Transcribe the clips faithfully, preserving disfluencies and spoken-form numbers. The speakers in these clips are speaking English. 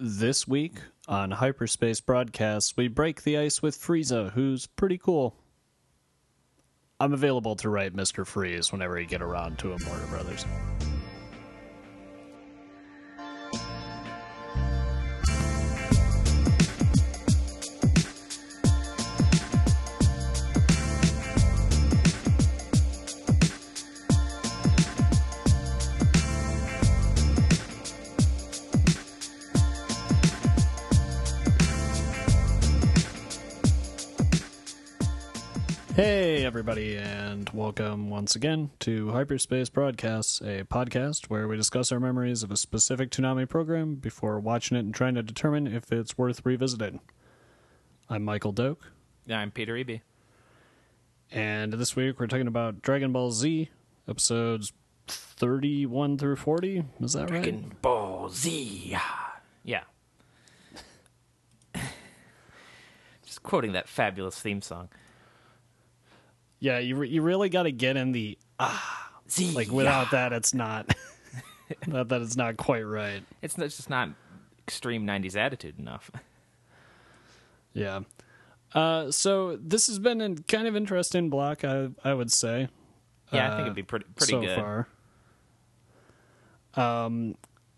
This week on Hyperspace Broadcasts, we break the ice with Frieza, who's pretty cool. I'm available to write Mister Freeze whenever you get around to him, Warner Brothers. Hey, everybody, and welcome once again to Hyperspace Broadcasts, a podcast where we discuss our memories of a specific Toonami program before watching it and trying to determine if it's worth revisiting. I'm Michael Doak. Yeah, I'm Peter Eby. And this week we're talking about Dragon Ball Z, episodes thirty-one through forty. Is that right? Dragon Ball Z. Yeah. Just quoting that fabulous theme song. Yeah, you re- you really got to get in the ah Z. like without that it's not without that it's not quite right. It's, not, it's just not extreme nineties attitude enough. Yeah. Uh, so this has been a kind of interesting block, I I would say. Yeah, uh, I think it'd be pretty pretty so good far. Um,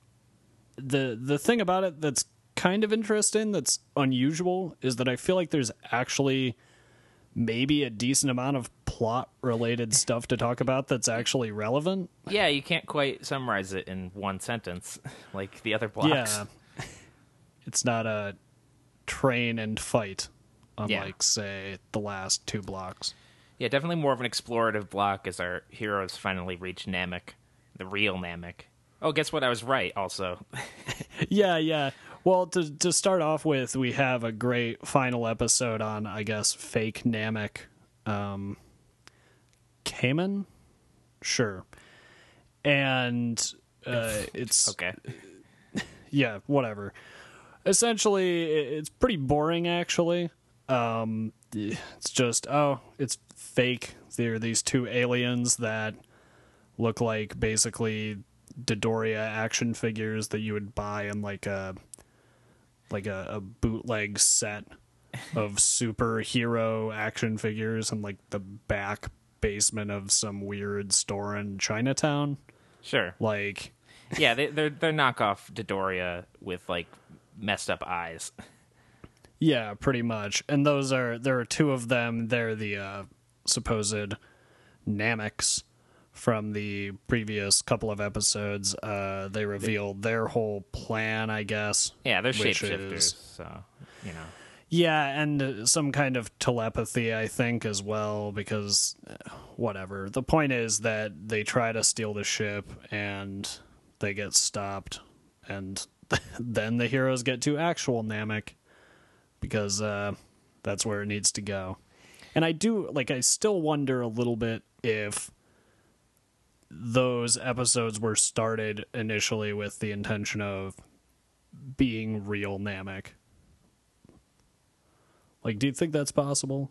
the the thing about it that's kind of interesting, that's unusual, is that I feel like there's actually maybe a decent amount of plot-related stuff to talk about that's actually relevant. Yeah, you can't quite summarize it in one sentence like the other blocks. Yeah. It's not a train and fight, unlike, Yeah. say, the last two blocks. Yeah, definitely more of an explorative block as our heroes finally reach Namek, the real Namek. Oh, guess what? I was right, also. Yeah, yeah. Well, to to start off with, we have a great final episode on, I guess, fake Namek. Um, Cayman? Sure. And uh, it's... Okay. Yeah, whatever. Essentially, it's pretty boring, actually. Um, it's just, oh, it's fake. There are these two aliens that look like basically Dodoria action figures that you would buy in like a like a, a bootleg set of superhero action figures in like the back basement of some weird store in Chinatown. Sure. Like, Yeah, they, they're they're knockoff Dodoria with like messed up eyes. yeah, pretty much. And those are, there are two of them. They're the uh, supposed Nameks from the previous couple of episodes. Uh, they revealed their whole plan, I guess. Yeah, they're which shapeshifters, is- so you know. Yeah, and some kind of telepathy, I think, as well, because uh, whatever. The point is that they try to steal the ship, and they get stopped, and then the heroes get to actual Namek, because uh, that's where it needs to go. And I do, like, I still wonder a little bit if those episodes were started initially with the intention of being real Namek. Like, do you think that's possible?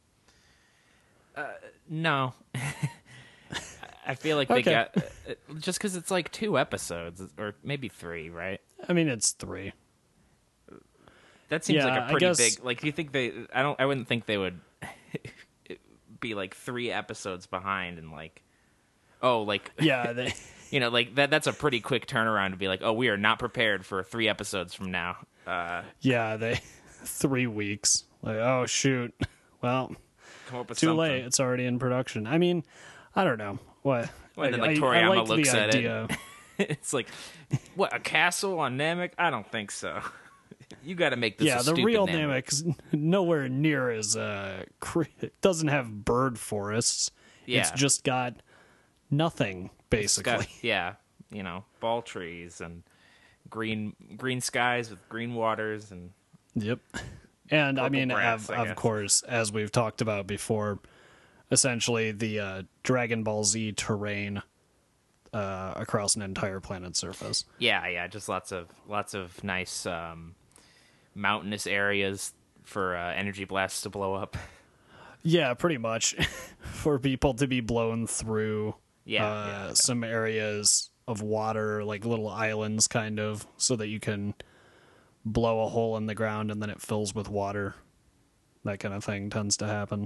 No. I feel like they Okay. got uh, just because it's like two episodes or maybe three, right? I mean, it's three. That seems Yeah, like I a pretty guess- big. Like, do you think they? I don't. I wouldn't think they would be like three episodes behind and like, oh, like Yeah, they, you know, like that. That's a pretty quick turnaround to be like, oh, we are not prepared for three episodes from now. Uh, yeah, they, three weeks. Like, oh, shoot. Well, come up with too something. late. It's already in production. I mean, I don't know. What? And then I- like I- I Toriyama liked the looks at idea. it. It's like, what, a castle on Namek? I don't think so. You got to make this. Yeah, a the stupid real Namek. Namek's nowhere near as uh, cre- it doesn't have bird forests. It's Yeah. just got nothing, It's basically. got- yeah, you know, ball trees and green green skies with green waters and Yep. And I Purple mean, grass, of, I of guess. course, as we've talked about before, essentially the uh, Dragon Ball Z terrain uh, across an entire planet's surface. yeah, yeah, just lots of lots of nice um, mountainous areas for uh, energy blasts to blow up. Yeah, pretty much. For people to be blown through Yeah, uh, yeah, yeah. some areas of water, like little islands, kind of, so that you can blow a hole in the ground and then it fills with water. That kind of thing tends to happen.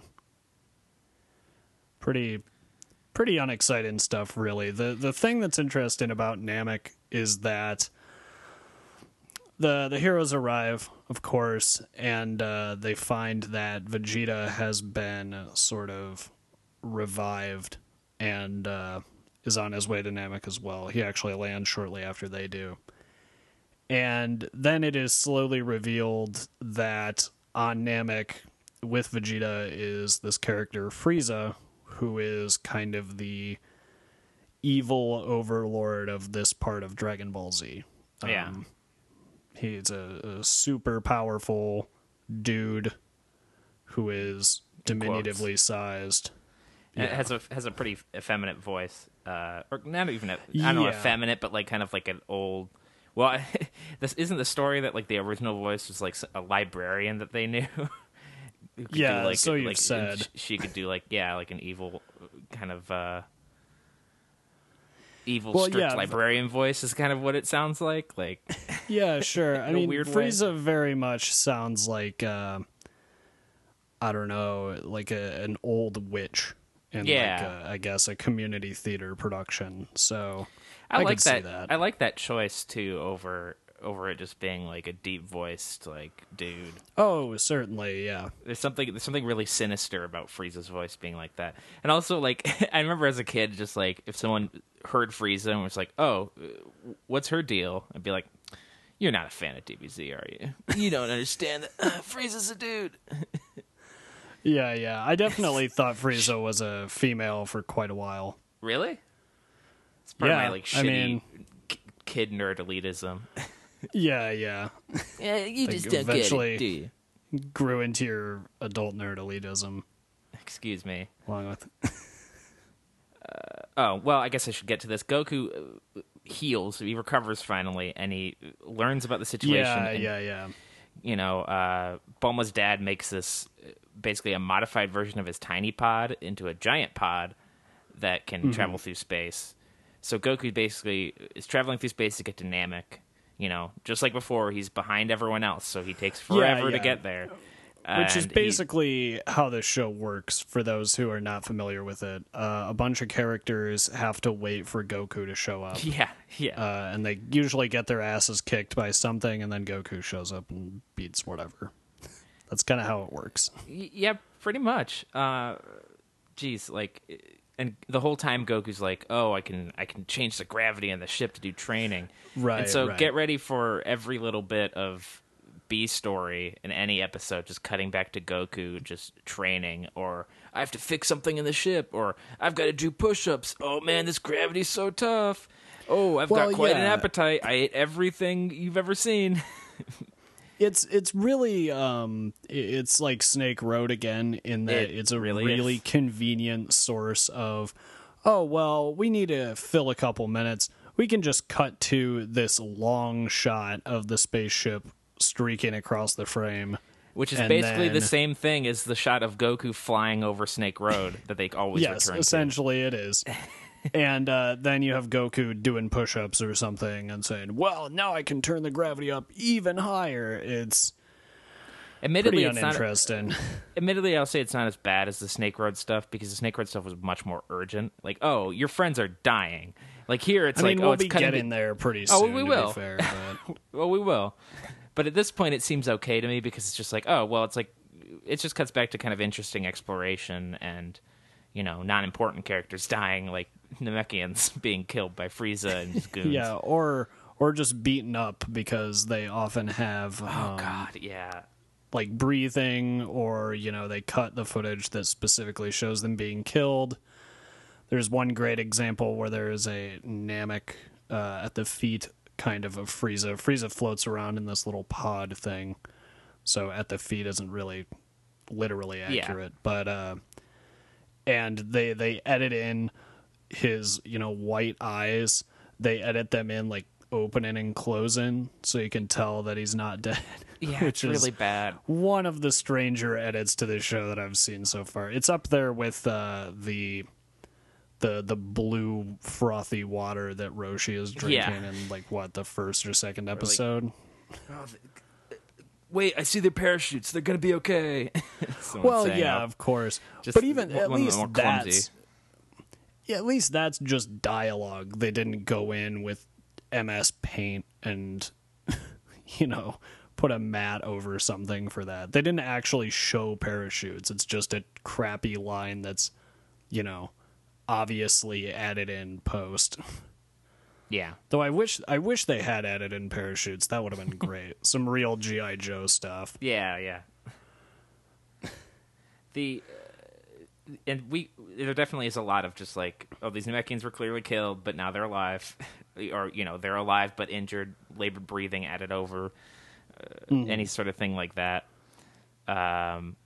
Pretty pretty unexciting stuff, really. The the thing that's interesting about Namek is that the the heroes arrive, of course, and uh, they find that Vegeta has been sort of revived and uh, is on his way to Namek as well. He actually lands shortly after they do. And then it is slowly revealed that on Namek with Vegeta is this character Frieza, who is kind of the evil overlord of this part of Dragon Ball Z. Um, Yeah. He's a, a super powerful dude who is diminutively sized. And it Yeah. has a has a pretty effeminate voice, uh, or not even a, I don't know Yeah. effeminate, but like kind of like an old. Well, this isn't the story that like the original voice was like a librarian that they knew. Who could Yeah, do, like, so you've like, said. sh- she could do like yeah, like an evil kind of uh, evil Well, strict yeah, librarian voice is kind of what it sounds like. Like Yeah, sure. I In a mean, weird way. Frieza very much sounds like, uh, I don't know, like a, an old witch in, Yeah. like, a, I guess, a community theater production. So I, I, like could see that. that. I like that choice too over over it just being like a deep voiced like dude. Oh, certainly, yeah. There's something there's something really sinister about Frieza's voice being like that. And also like I remember as a kid just like if someone heard Frieza and was like, "Oh, uh, what's her deal?" I'd be like, "You're not a fan of D B Z, are you? You don't understand that uh, Frieza's a dude." Yeah, yeah. I definitely thought Frieza was a female for quite a while. Really? It's part of Yeah, my like I shitty mean- k- kid nerd elitism. Yeah, yeah. Yeah, you just don't get it, eventually- do you? Grew into your adult nerd elitism Excuse me. along with... Oh, well, I guess I should get to this. Goku uh, heals, he recovers finally, and he learns about the situation. Yeah, and, yeah, yeah. You know, uh, Bulma's dad makes this uh, basically a modified version of his tiny pod into a giant pod that can Mm-hmm. travel through space. So Goku basically is traveling through space to get to Namek. You know, just like before, he's behind everyone else, so he takes forever to yeah. get there. Which is And he- basically how this show works for those who are not familiar with it. Uh, a bunch of characters have to wait for Goku to show up. yeah, yeah. Uh, and they usually get their asses kicked by something, and then Goku shows up and beats whatever. That's kind of how it works. Y- yeah, pretty much. Uh, geez, like, and the whole time Goku's like, "Oh, I can, I can change the gravity on the ship to do training." Right, And so right. get ready for every little bit of B story in any episode, just cutting back to Goku just training, or I have to fix something in the ship, or I've got to do push-ups. Oh man, this gravity's so tough. Oh, I've Well, got quite an yeah. appetite. I ate everything you've ever seen. It's it's really um i- it's like Snake Road again in that It it's a really really, is. convenient source of, oh well, we need to fill a couple minutes. We can just cut to this long shot of the spaceship streaking across the frame. Which is And basically the then- same thing as the shot of Goku flying over Snake Road that they always Yes, return to. essentially it is. And uh, then you have Goku doing push-ups or something and saying, well, now I can turn the gravity up even higher. It's Admittedly, pretty it's not. uninteresting. Admittedly, I'll say it's not as bad as the Snake Road stuff because the Snake Road stuff was much more urgent. Like, oh, your friends are dying. Like here, it's I mean, like, we'll oh, it's be cutting getting to- there pretty Oh, soon, we to will. be fair. But... Well, we will. But at this point, it seems okay to me because it's just like, oh, well, it's like it just cuts back to kind of interesting exploration and you know non-important characters dying, like Namekians being killed by Frieza and his goons. yeah, or or just beaten up because they often have Oh um, God, yeah. like breathing, or you know they cut the footage that specifically shows them being killed. There's one great example where there is a Namek uh, at the feet kind of of Frieza. Frieza floats around in this little pod thing, so at the feet isn't really literally Yeah. accurate, but uh, and they they edit in his you know white eyes. They edit them in like opening and closing, so you can tell that he's not dead. Yeah, which it's is really bad. one of the stranger edits to this show that I've seen so far. It's up there with uh, the the the blue frothy water that Roshi is drinking Yeah. in like what the first or second episode. wait, I see their parachutes. They're gonna be okay. Well, yeah, of course. Just But even one at of them least more clumsy. that's yeah, at least that's just dialogue. They didn't go in with M S Paint and you know put a mat over something for that. They didn't actually show parachutes. It's just a crappy line that's you know obviously added in post. Yeah. Though I wish I wish they had added in parachutes. That would have been great. Some real G I. Joe stuff. Yeah, yeah. the uh, and we there definitely is a lot of just like, oh, these Namekians were clearly killed, but now they're alive, or you know they're alive but injured, labored breathing added over, uh, mm. any sort of thing like that. Um.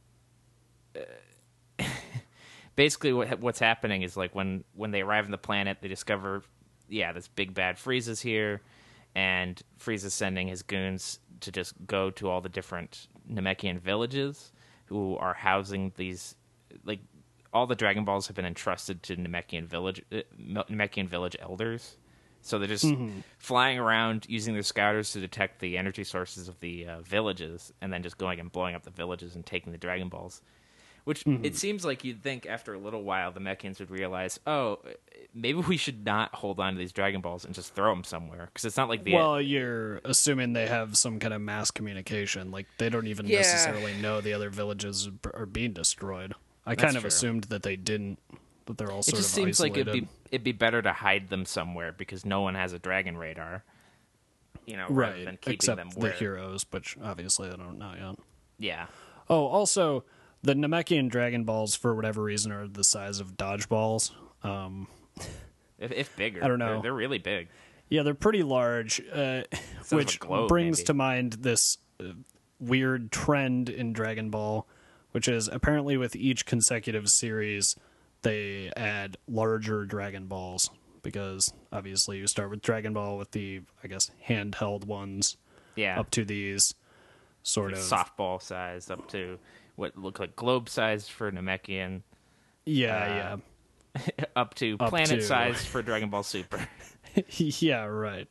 Uh, basically, what what's happening is like when when they arrive on the planet, they discover. Yeah, this big bad Frieza's here, and Frieza's sending his goons to just go to all the different Namekian villages who are housing these, like, all the Dragon Balls have been entrusted to Namekian village, uh, Namekian village elders. So they're just mm-hmm. flying around using their scouters to detect the energy sources of the uh, villages, and then just going and blowing up the villages and taking the Dragon Balls. Which mm-hmm. it seems like you'd think after a little while the Namekians would realize, oh, maybe we should not hold on to these Dragon Balls and just throw them somewhere. Because it's not like the... Well, you're assuming they have some kind of mass communication. Like, they don't even yeah. necessarily know the other villages are being destroyed. I That's kind of true. assumed that they didn't, that they're all sort of isolated. It just seems like it'd be, it'd be better to hide them somewhere because no one has a Dragon radar. You know, right. rather than keeping Except them where... the heroes, which obviously they don't know yet. Yeah. Oh, also... The Namekian Dragon Balls, for whatever reason, are the size of dodgeballs. Um, if, if bigger. I don't know. They're, they're really big. Yeah, they're pretty large, uh, which globe, brings maybe. to mind this uh, weird trend in Dragon Ball, which is apparently with each consecutive series, they add larger Dragon Balls. Because, obviously, you start with Dragon Ball with the, I guess, handheld ones. Yeah. Up to these sort like of... softball size, up to... what look like globe sized for Namekian. Yeah, uh, yeah. Up to Up planet to... sized for Dragon Ball Super. Yeah, right.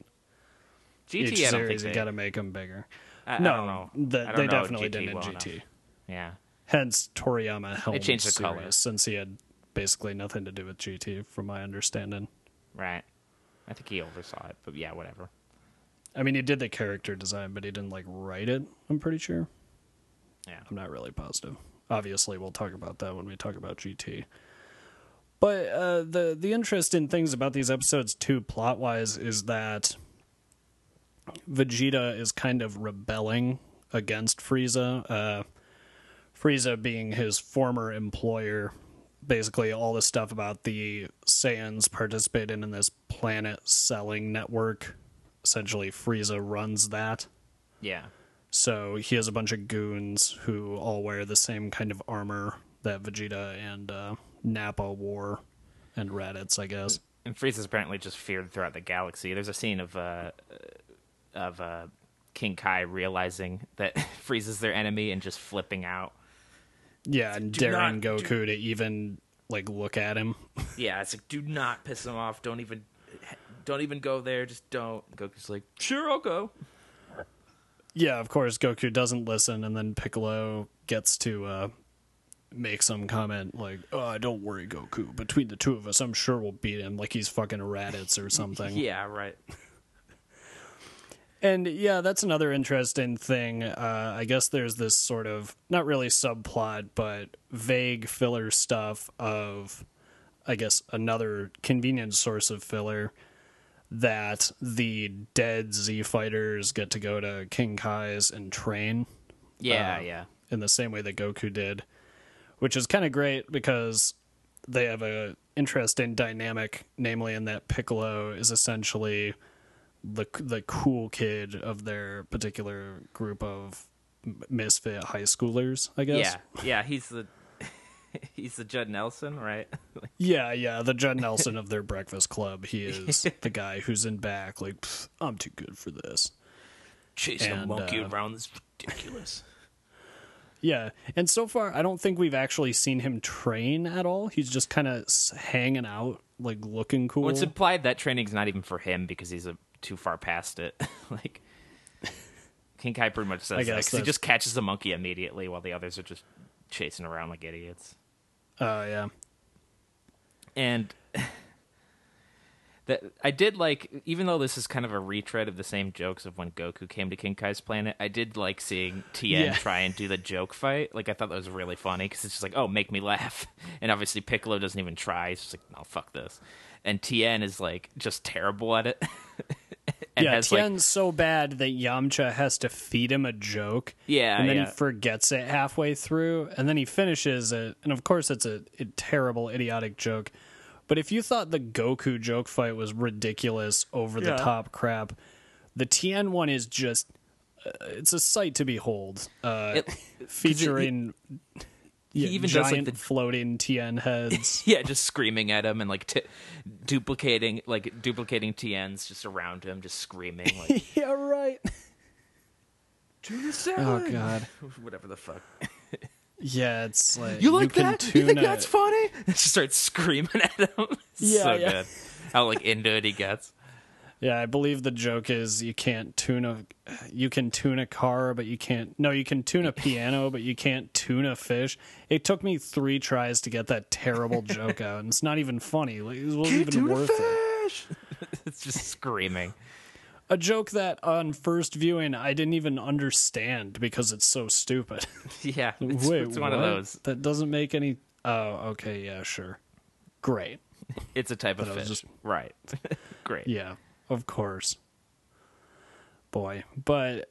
G T, Each I don't series, think you they... got to make them bigger. I, no, I don't know. The, I don't they know definitely G T didn't well in G T. Enough. Yeah. Hence Toriyama helmed They changed the series, color since he had basically nothing to do with G T, from my understanding. Right. I think he oversaw it, but yeah, whatever. I mean, he did the character design, but he didn't like write it. I'm pretty sure. Yeah, I'm not really positive. Obviously, we'll talk about that when we talk about G T. But uh, the the interesting things about these episodes, too, plot-wise, is that Vegeta is kind of rebelling against Frieza. Uh, Frieza being his former employer. Basically, all the stuff about the Saiyans participating in this planet selling network. Essentially, Frieza runs that. Yeah. So he has a bunch of goons who all wear the same kind of armor that Vegeta and uh, Nappa wore, and Raditz, I guess. And Frieza's apparently just feared throughout the galaxy. There's a scene of uh, of uh, King Kai realizing that Frieza's their enemy and just flipping out. Yeah, and do daring not, Goku do... to even like look at him. Yeah, it's like, do not piss him off. Don't even, don't even go there. Just don't. Goku's like, sure, I'll go. Yeah, of course, Goku doesn't listen, and then Piccolo gets to uh, make some comment like, oh, don't worry, Goku. Between the two of us, I'm sure we'll beat him, like he's fucking Raditz or something. Yeah, right. And, yeah, that's another interesting thing. Uh, I guess there's this sort of, not really subplot, but vague filler stuff of, I guess, another convenient source of filler, that the dead Z fighters get to go to King Kai's and train. Yeah, uh, yeah. In the same way that Goku did, which is kind of great because they have a interesting dynamic, namely in that Piccolo is essentially the the cool kid of their particular group of misfit high schoolers, I guess. Yeah, yeah, he's the he's the Judd Nelson, right? Yeah, yeah, the Judd Nelson of their breakfast club. He is the guy who's in back, like, I'm too good for this. Chasing a monkey uh, around is ridiculous. Yeah, and so far, I don't think we've actually seen him train at all. He's just kind of hanging out, like, looking cool. Well, it's implied that training's not even for him because he's a, too far past it. Like, King Kai pretty much says I that guess 'cause he that's- just catches the monkey immediately while the others are just chasing around like idiots. Oh, yeah. And that I did like, even though this is kind of a retread of the same jokes of when Goku came to King Kai's planet, I did like seeing Tien Yeah. try and do the joke fight. Like, I thought that was really funny because it's just like, oh, make me laugh. And obviously Piccolo doesn't even try. He's just like, no, fuck this. And Tien is like just terrible at it. and Yeah, has, like- Tien's so bad that Yamcha has to feed him a joke. Yeah, and then yeah. he forgets it halfway through, and then he finishes it. And of course, it's a, a terrible, idiotic joke. But if you thought the Goku joke fight was ridiculous, over the Yeah. top crap, the Tien one is just uh, it's a sight to behold. Uh, It- featuring he yeah, even does, like, giant the- floating Tien heads. Yeah, just screaming at him and like t- duplicating, like duplicating Tien's just around him, just screaming like Yeah, right. Tuna Oh salad, God. whatever the fuck. Yeah, it's like You like can that? You think tune a- that's funny? She starts screaming at him. It's Yeah, so yeah. good. How like into it he gets. Yeah, I believe the joke is you can't tune a you can tune a car, but you can't no, you can tune a piano, but you can't tune a fish. It took me three tries to get that terrible joke out, and it's not even funny. Like, it wasn't even worth it. fish. It's just screaming. A joke that on first viewing I didn't even understand because it's so stupid. Yeah, it's, Wait, it's one of what? those. That doesn't make any. Oh, okay, yeah, sure, great, It's a type of But I was fish, just- right? Great. yeah, of course. Boy, but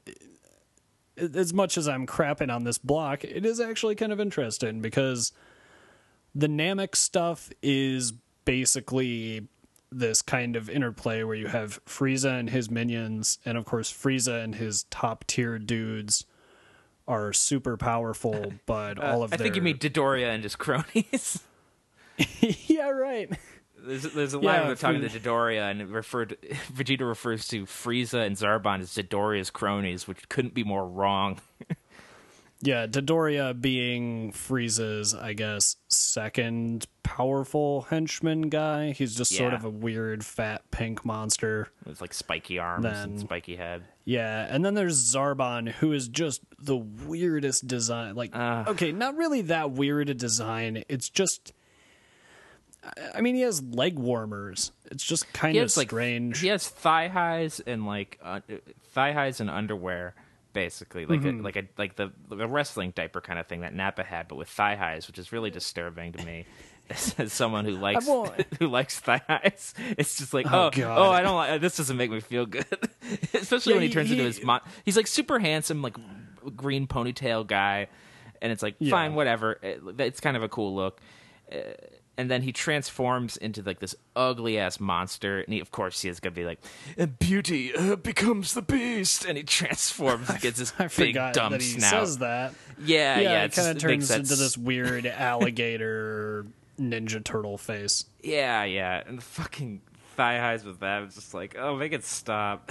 as much as I'm crapping on this block, it is actually kind of interesting because the Namek stuff is basically this kind of interplay where you have Frieza and his minions, and of course Frieza and his top tier dudes are super powerful, but all of Uh, I their... think you mean Dodoria and his cronies. yeah, right. There's, there's a line Yeah, where they're talking Fri- to Dodoria, and it referred Vegeta refers to Frieza and Zarbon as Dodoria's cronies, which couldn't be more wrong. Yeah, Dodoria being Frieza's, I guess, second powerful henchman guy. He's just sort Yeah. of a weird, fat, pink monster. With like spiky arms and Then- spiky head. Yeah, and then there's Zarbon, who is just the weirdest design. Like, Ugh. okay, not really that weird a design. It's just... I mean, he has leg warmers. It's just kind He of has like strange. he has thigh highs and like uh, thigh highs and underwear, basically like Mm-hmm. a, like a like the the wrestling diaper kind of thing that Nappa had, but with thigh highs, which is really disturbing to me. As, as someone who likes won't- who likes thigh highs, it's just like Oh, oh God. oh I don't like this doesn't make me feel good, especially Yeah, when he he- turns into he- his mon- he's like super handsome like green ponytail guy, and it's like Yeah. fine whatever, It- it's kind of a cool look. Uh, and then he transforms into like this ugly ass monster, and he, of course he is gonna be like, "And beauty uh, becomes the beast," and he transforms and gets this I big forgot dumb that he snout. says that. Yeah, yeah, Yeah, it it's kind of just- it makes turns into sense. this weird alligator ninja turtle face. Yeah, yeah, and the fucking thigh highs with that. It's just like, oh, make it stop.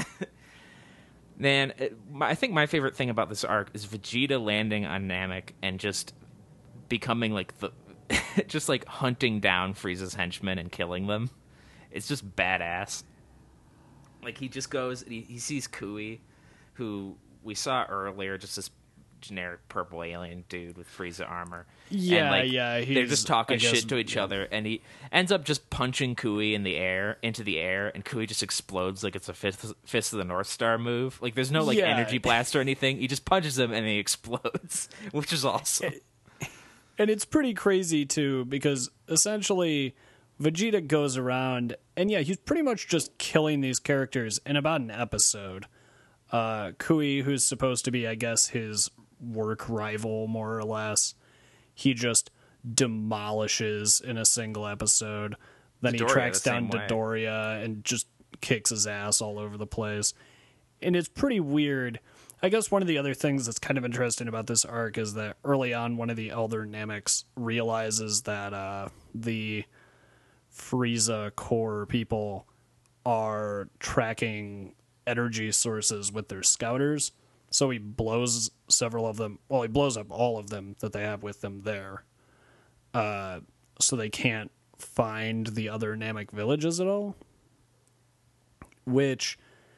Man, it, my, I think my favorite thing about this arc is Vegeta landing on Namek and just becoming like the, just like hunting down Frieza's henchmen and killing them. It's just badass. Like he just goes, and he, he sees Kui, who we saw earlier, just this generic purple alien dude with Frieza armor. Yeah, and like, yeah, They're he's, just talking I guess, shit to each yeah. other, and he ends up just punching Kui in the air, into the air, and Kui just explodes like it's a fist, fist of the North Star move. Like there's no like Yeah. energy blast or anything. He just punches him and he explodes, which is awesome. And it's pretty crazy, too, because essentially Vegeta goes around, and yeah, he's pretty much just killing these characters in about an episode. Uh, Kui, who's supposed to be, I guess, his work rival, more or less, he just demolishes in a single episode. Then he Dodoria tracks the down same way. Dodoria and just kicks his ass all over the place. And it's pretty weird. I guess one of the other things that's kind of interesting about this arc is that early on, one of the Elder Nameks realizes that uh, the Frieza core people are tracking energy sources with their scouters. So he blows several of them. Well, he blows up all of them that they have with them there. Uh, so they can't find the other Namek villages at all. Which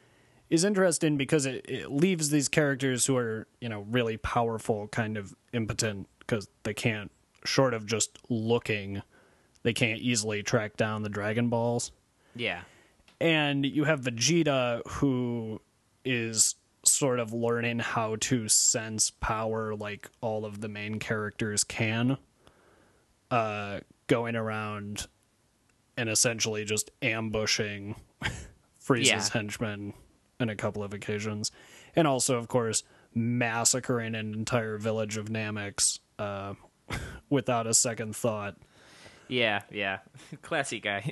is interesting because it, it leaves these characters who are, you know, really powerful kind of impotent because they can't, short of just looking, they can't easily track down the Dragon Balls. Yeah. And you have Vegeta, who is sort of learning how to sense power like all of the main characters can, uh, going around and essentially just ambushing Frieza's Yeah. henchmen on a couple of occasions. And also, of course, massacring an entire village of Nameks uh, without a second thought. Yeah, yeah. Classy guy.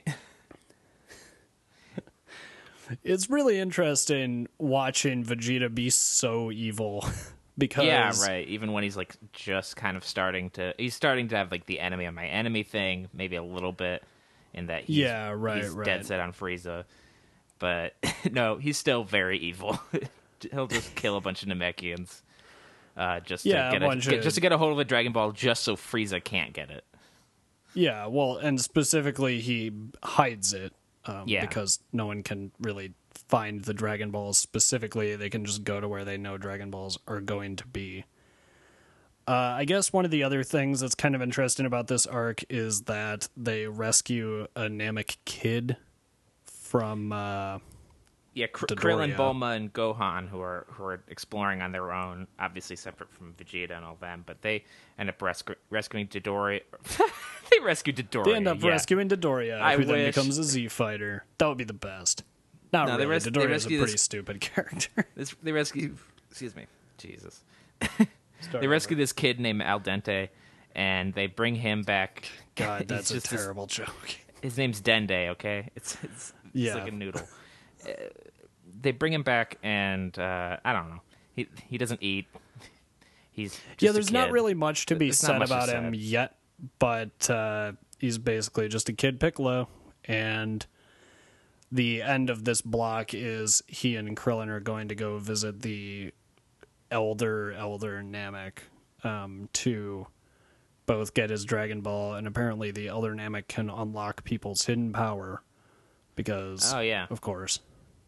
It's really interesting watching Vegeta be so evil because Yeah, right. Even when he's like just kind of starting to, he's starting to have like the enemy of my enemy thing, maybe a little bit, in that he's, Yeah, right, he's right. dead set on Frieza. But no, he's still very evil. He'll just kill a bunch of Namekians, uh, just to Yeah, a get, a, bunch get of- just to get a hold of a Dragon Ball, just so Frieza can't get it. Yeah, well, and specifically he hides it um, Yeah. because no one can really find the Dragon Balls. Specifically, they can just go to where they know Dragon Balls are going to be. Uh, I guess one of the other things that's kind of interesting about this arc is that they rescue a Namek kid from... Uh, Yeah, Kr- Dodoria. Krillin, Bulma, and Gohan, who are who are exploring on their own, obviously separate from Vegeta and all them, but they end up rescu- rescuing Dodoria. They rescue Dodoria. they end up yeah. rescuing Dodoria, I who then wish- becomes a Z fighter. That would be the best. Not No, they really. res- they Dodoria's a rescue pretty this- stupid character. This, they rescue. Excuse me, Jesus. Start They rescue over. this kid named Al Dente, and they bring him back. God, He's that's a just this- terrible joke. His name's Dende. Okay, it's it's, it's Yeah. like a noodle. Uh, they bring him back, and uh, I don't know. He he doesn't eat. He's just Yeah, a there's not kid. really much to be There's not said much to about him say. yet, but uh, he's basically just a kid Piccolo, and the end of this block is he and Krillin are going to go visit the elder elder Namek um, to both get his Dragon Ball, and apparently the elder Namek can unlock people's hidden power because, Oh, yeah. of course.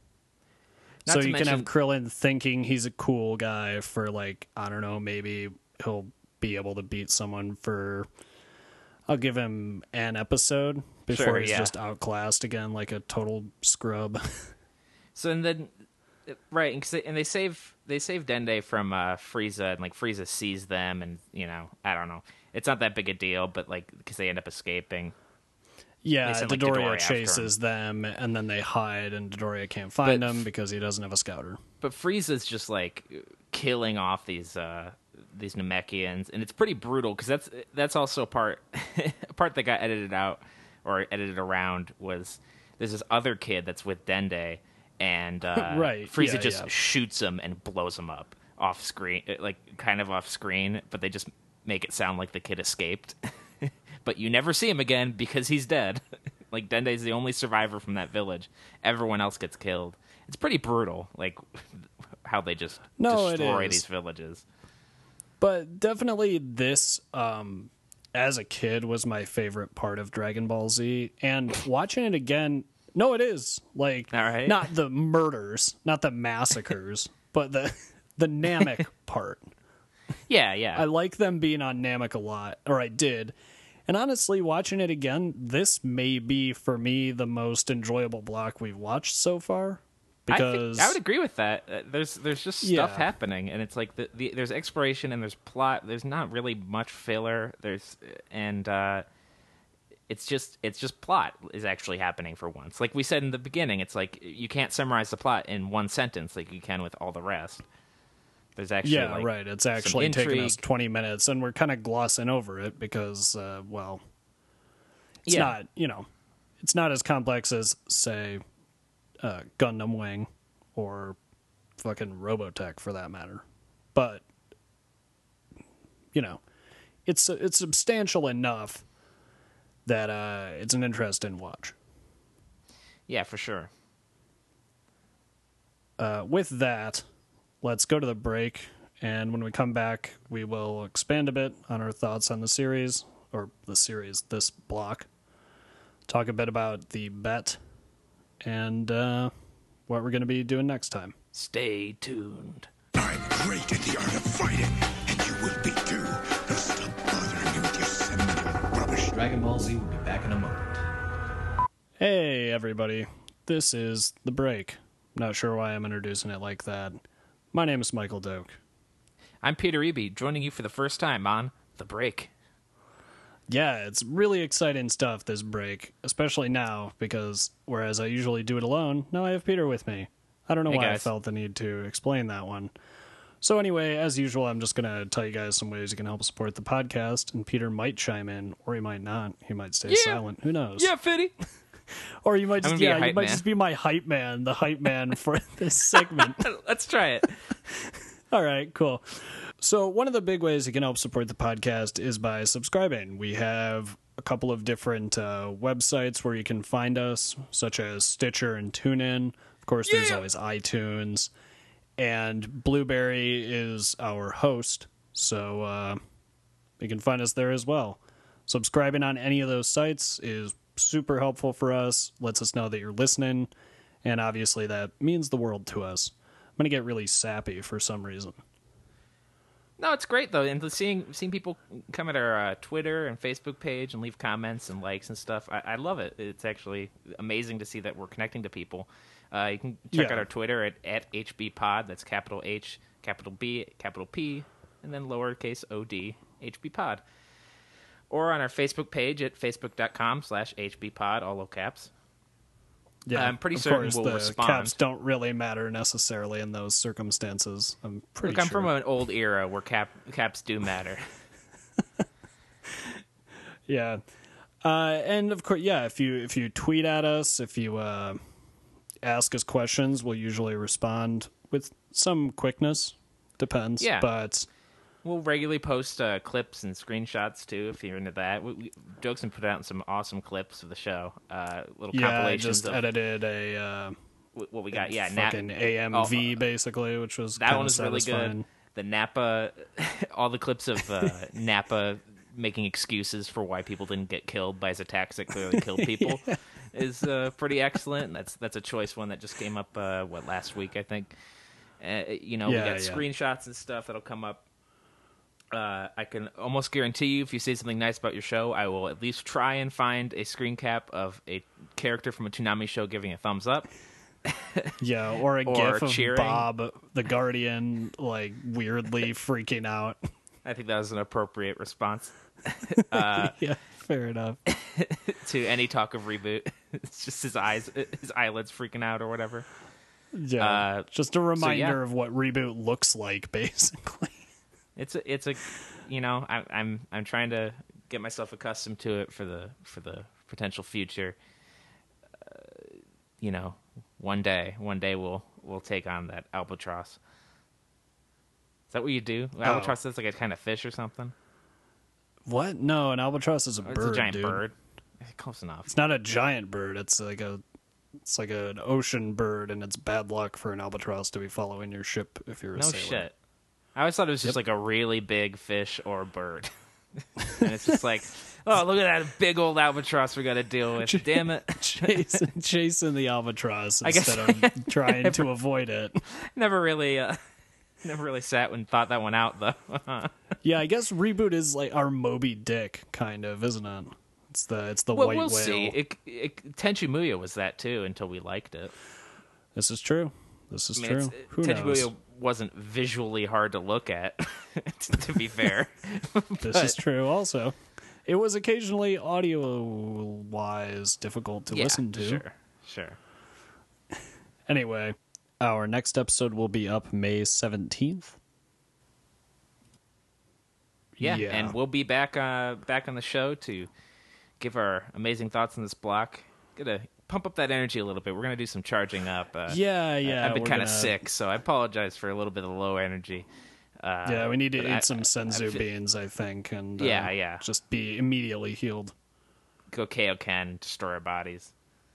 Not So to you can have mention- Krillin thinking he's a cool guy for, like, I don't know, maybe he'll be able to beat someone for, I'll give him an episode before Sure, he's yeah. just outclassed again like a total scrub. So and then, right, and, 'cause they, and they save they save Dende from uh, Frieza, and like Frieza sees them, and you know, I don't know, it's not that big a deal, but like because they end up escaping. Yeah, They send, like, Dodoria Dodoria after chases them, and then they hide, and Dodoria can't find But- them because he doesn't have a scouter. But Frieza's just like killing off these uh, these Namekians, and it's pretty brutal because that's that's also a part a part that got edited out or edited around was there's this other kid that's with Dende, and uh, Right, Frieza yeah, just yeah. shoots him and blows him up off screen, like kind of off screen, but they just make it sound like the kid escaped. But you never see him again because he's dead. Like Dende's the only survivor from that village. Everyone else gets killed. It's pretty brutal, like how they just No, it destroy is. these villages. But definitely this, um, as a kid, was my favorite part of Dragon Ball Z. And watching it again, no, it is. Like, All right. not the murders, not the massacres, but the, the Namek part. Yeah, yeah. I like them being on Namek a lot, or I did. And honestly, watching it again, this may be, for me, the most enjoyable block we've watched so far. I, Because think, I would agree with that. Uh, there's there's just stuff Yeah. happening, and it's like the, the there's exploration and there's plot. There's not really much filler. There's and uh, it's just it's just plot is actually happening for once. Like we said in the beginning, it's like you can't summarize the plot in one sentence like you can with all the rest. There's actually yeah, like, right. It's some actually taken us intrigue. twenty minutes, and we're kind of glossing over it because, uh, well, it's Yeah. not, you know, it's not as complex as, say, uh, Gundam Wing or fucking Robotech for that matter. But, you know, it's it's substantial enough that uh, it's an interesting watch. Yeah, for sure. Uh, with that, let's go to the break, and when we come back, we will expand a bit on our thoughts on the series, or the series, this block, talk a bit about the bet, and uh, what we're going to be doing next time. Stay tuned. I'm great at the art of fighting, and you will be too. Now stop bothering me with your seminal rubbish. Dragon Ball Z will be back in a moment. Hey, everybody. This is The Break. Not sure why I'm introducing it like that. My name is Michael Doak. I'm Peter Eby, joining you for the first time on The Break. Yeah, it's really exciting stuff, this break, especially now, because whereas I usually do it alone, now I have Peter with me. I don't know Hey, why guys. I felt the need to explain that one. So anyway, as usual, I'm just going to tell you guys some ways you can help support the podcast, and Peter might chime in, or he might not. He might stay Yeah. silent. Who knows? Yeah, Fitty. Or you might I'm just, gonna be a yeah, you hype might man. just be my hype man, the hype man for this segment. Let's try it. All right, cool. So one of the big ways you can help support the podcast is by subscribing. We have a couple of different uh, websites where you can find us, such as Stitcher and TuneIn. Of course, there's Yeah. always iTunes. And Blueberry is our host, so uh, you can find us there as well. Subscribing on any of those sites is super helpful for us, lets us know that you're listening, and obviously that means the world to us. I'm going to get really sappy for some reason. No, it's great though, and seeing seeing people come at our uh, Twitter and Facebook page and leave comments and likes and stuff. I, I love it. It's actually amazing to see that we're connecting to people. Uh, you can check Yeah. out our Twitter at at H B Pod. That's capital H, capital B, capital P, and then lowercase O D H B Pod. Or on our Facebook page at facebook.com slash HBPod, all low caps. Yeah, I'm pretty of certain course, we'll the respond. caps don't really matter necessarily in those circumstances. I'm pretty Look, I'm sure. from an old era where cap caps do matter. Yeah, uh, and of course, yeah. If you if you tweet at us, if you uh, ask us questions, we'll usually respond with some quickness. Depends, Yeah. but We'll regularly post uh, clips and screenshots too, if you're into that. We, we, Jokes put out some awesome clips of the show, uh, little yeah, I compilations just of edited a uh, wh- what we got. Yeah, Nap- fucking A M V oh, basically, which was that kinda one was really satisfying. good. The Napa, all the clips of uh, Napa making excuses for why people didn't get killed by his attacks that clearly killed people is uh, pretty excellent. And that's that's a choice one that just came up uh, what last week I think. Uh, you know, Yeah, we got yeah. screenshots and stuff that'll come up. Uh, I can almost guarantee you, if you say something nice about your show, I will at least try and find a screen cap of a character from a Toonami show giving a thumbs up. Yeah, or a Or gif of cheering. Bob the Guardian like weirdly freaking out. I think that was an appropriate response Yeah, fair enough. to any talk of reboot. It's just his eyes, his eyelids freaking out or whatever. Yeah, Uh, just a reminder yeah. of what reboot looks like, basically. It's a, it's a, you know, I, I'm I'm trying to get myself accustomed to it for the for the potential future. Uh, you know, one day, one day we'll we'll take on that albatross. Is that what you do? Albatross is like a kind of fish or something. What? No, an albatross is a Or bird. it's a giant dude. bird. Close enough. It's not a giant bird. It's like a, it's like an ocean bird, and it's bad luck for an albatross to be following your ship if you're a No sailor. shit. I always thought it was just like a really big fish or bird. And it's just like, oh, look at that big old albatross we got to deal with. Damn it. chasing, chasing the albatross I guess instead of trying to avoid it. Never really, uh, never really sat and thought that one out, though. Yeah, I guess reboot is like our Moby Dick, kind of, isn't it? It's the it's the well, white we'll whale. see. It, it, Tenchi Muyo was that, too, until we liked it. This is true. This is I mean, true. it's- Who Tenchi knows? Muyo wasn't visually hard to look at, to be fair. This is true also. It was occasionally audio-wise difficult to Yeah, listen to. Sure, sure. Anyway, our next episode will be up May seventeenth. Yeah, Yeah. and we'll be back uh, back on the show to give our amazing thoughts on this block. Gonna pump up that energy a little bit. We're gonna do some charging up. Uh, Yeah, yeah. I've been we're kind of gonna- sick, so I apologize for a little bit of low energy. Uh, Yeah, we need to but eat I- some I- senzu I fe- beans, I think, and uh, Yeah, yeah. just be immediately healed. Go Kaioken, destroy our bodies.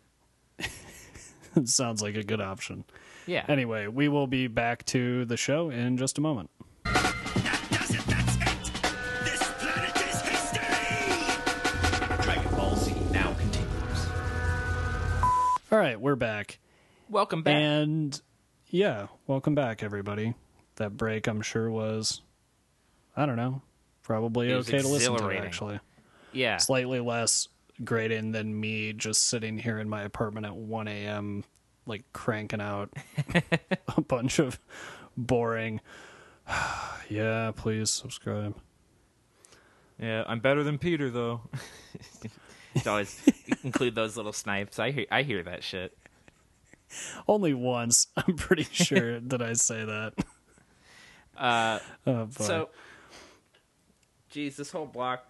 It sounds like a good option. Yeah. Anyway, we will be back to the show in just a moment. That does it, that's it! This planet is history! Dragon Ball Z now continues. All right, we're back. Welcome back. And yeah, welcome back, everybody. That break, I'm sure, was, I don't know, probably It was okay to listen to, exhilarating. actually. Yeah. Slightly less grating than me just sitting here in my apartment at one a.m., like, cranking out a bunch of boring, yeah, please subscribe. Yeah, I'm better than Peter, though. You always include those little snipes. I hear, I hear that shit. Only once, I'm pretty sure that I say that. Uh, Oh, boy. so, geez, this whole block.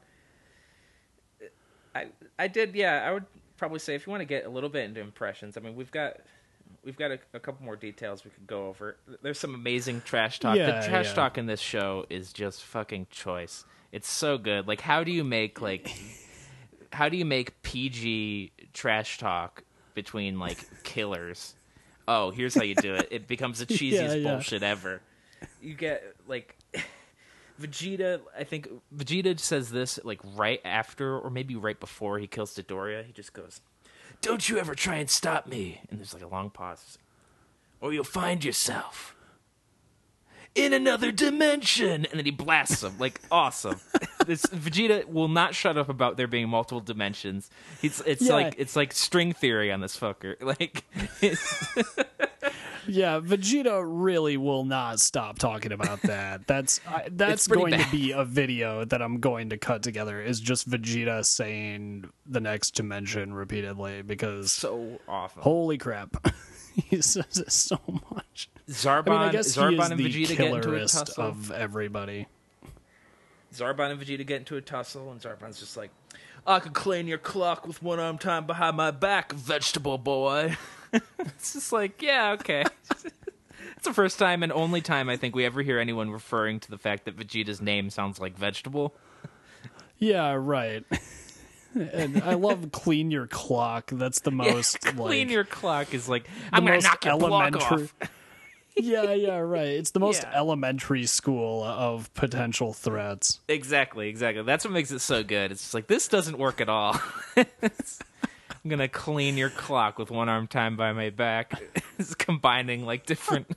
I I did, yeah. I would probably say if you want to get a little bit into impressions, I mean, we've got we've got a, a couple more details we could go over. There's some amazing trash talk. Yeah, the trash yeah. talk in this show is just fucking choice. It's so good. Like, how do you make like how do you make P G trash talk between like killers? Oh, here's how you do it. It becomes the cheesiest Yeah, yeah. bullshit ever. You get like Vegeta. I think Vegeta says this like right after, or maybe right before he kills Dodoria. He just goes, "Don't you ever try and stop me." And there's like a long pause, or you'll find yourself in another dimension. And then he blasts him like awesome. This Vegeta will not shut up about there being multiple dimensions. It's it's Yeah. like it's like string theory on this fucker. Like. It's, Yeah, Vegeta really will not stop talking about that. That's I, that's It's pretty going bad. to be a video that I'm going to cut together. Is just Vegeta saying the next dimension repeatedly because so awful. holy crap, he says it so much. Zarbon, I mean, I guess Zarbon he is and the Vegeta get into a killerest tussle. of everybody. Zarbon and Vegeta get into a tussle, and Zarbon's just like, "I could clean your clock with one arm tied behind my back, vegetable boy." It's just like, yeah, okay. It's the first time and only time I think we ever hear anyone referring to the fact that Vegeta's name sounds like vegetable. Yeah, right. And I love clean your clock. That's the most Clean like, your clock is like, the I'm gonna most knock your block elementary- off. Yeah, yeah, right. It's the most Yeah. elementary school of potential threats. Exactly, exactly. That's what makes it so good. It's just like, this doesn't work at all. It's- I'm gonna clean your clock with one arm tied by my back. It's combining like different.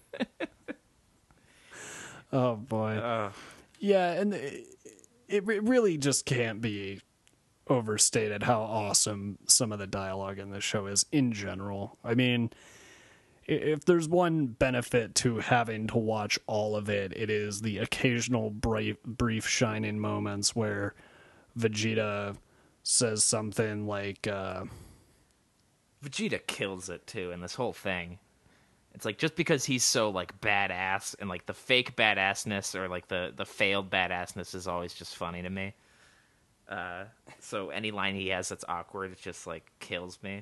Oh boy. Uh, Yeah, and it, it re- really just can't be overstated how awesome some of the dialogue in this show is in general. I mean, i- if there's one benefit to having to watch all of it, it is the occasional brief, brief shining moments where Vegeta says something like, uh, Vegeta kills it too in this whole thing. It's like, just because he's so like badass, and like the fake badassness or like the the failed badassness is always just funny to me. Uh, so any line he has that's awkward, it just like kills me.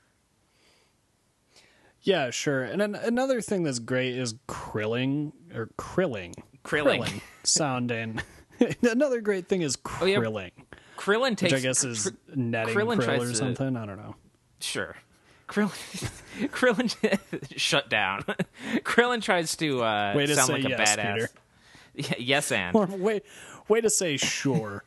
yeah, sure. And an- another thing that's great is Krilling, or Krilling. Krilling. sounding. Another great thing is Oh, yeah. Krilling. Krillin takes Which I guess is Kr- netting Krillin krill tries or to- something. I don't know. Sure. Krillin, Krillin shut down. Krillin tries to uh, Way to sound say like a yes, badass. Peter. Yeah, yes, and Or way, way to say sure.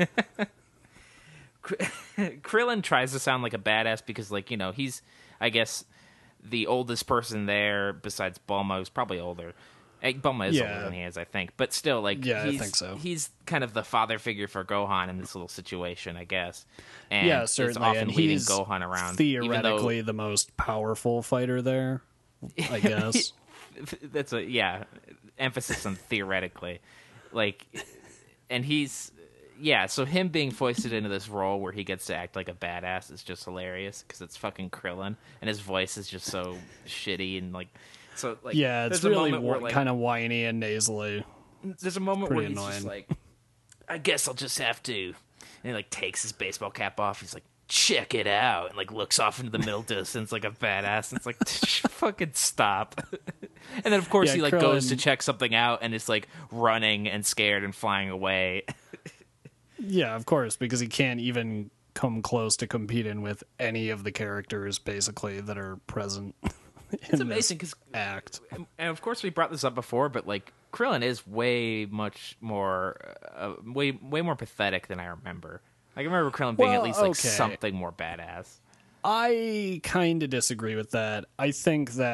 Krillin tries to sound like a badass because, like, you know, he's, I guess, the oldest person there besides Bulma, who's probably older. Eh, Bulma is Yeah. older than he is, I think. But still, like, Yeah, I he's, think so. he's kind of the father figure for Gohan in this little situation, I guess. And Yeah, is certainly. often And leading he's Gohan around. even though- theoretically the most powerful fighter there, I guess. That's a yeah emphasis on theoretically, like, and he's yeah so him being foisted into this role where he gets to act like a badass is just hilarious because it's fucking Krillin and his voice is just so shitty and like so like Yeah, it's there's a really moment where, like, kind of whiny and nasally. there's a moment where pretty he's just annoying. like, I guess I'll just have to, and he like takes his baseball cap off. He's like, check it out, and like looks off into the middle distance like a badass. And it's like, fucking stop. And then of course Yeah, he like goes Krillin- to check something out and is like running and scared and flying away. Yeah, of course, because he can't even come close to competing with any of the characters, basically, that are present. It's amazing because, act. and of course we brought this up before, but like Krillin is way much more, uh, way way more pathetic than I remember. I remember Krillin being Well, at least like okay. something more badass. I kind of disagree with that. I think that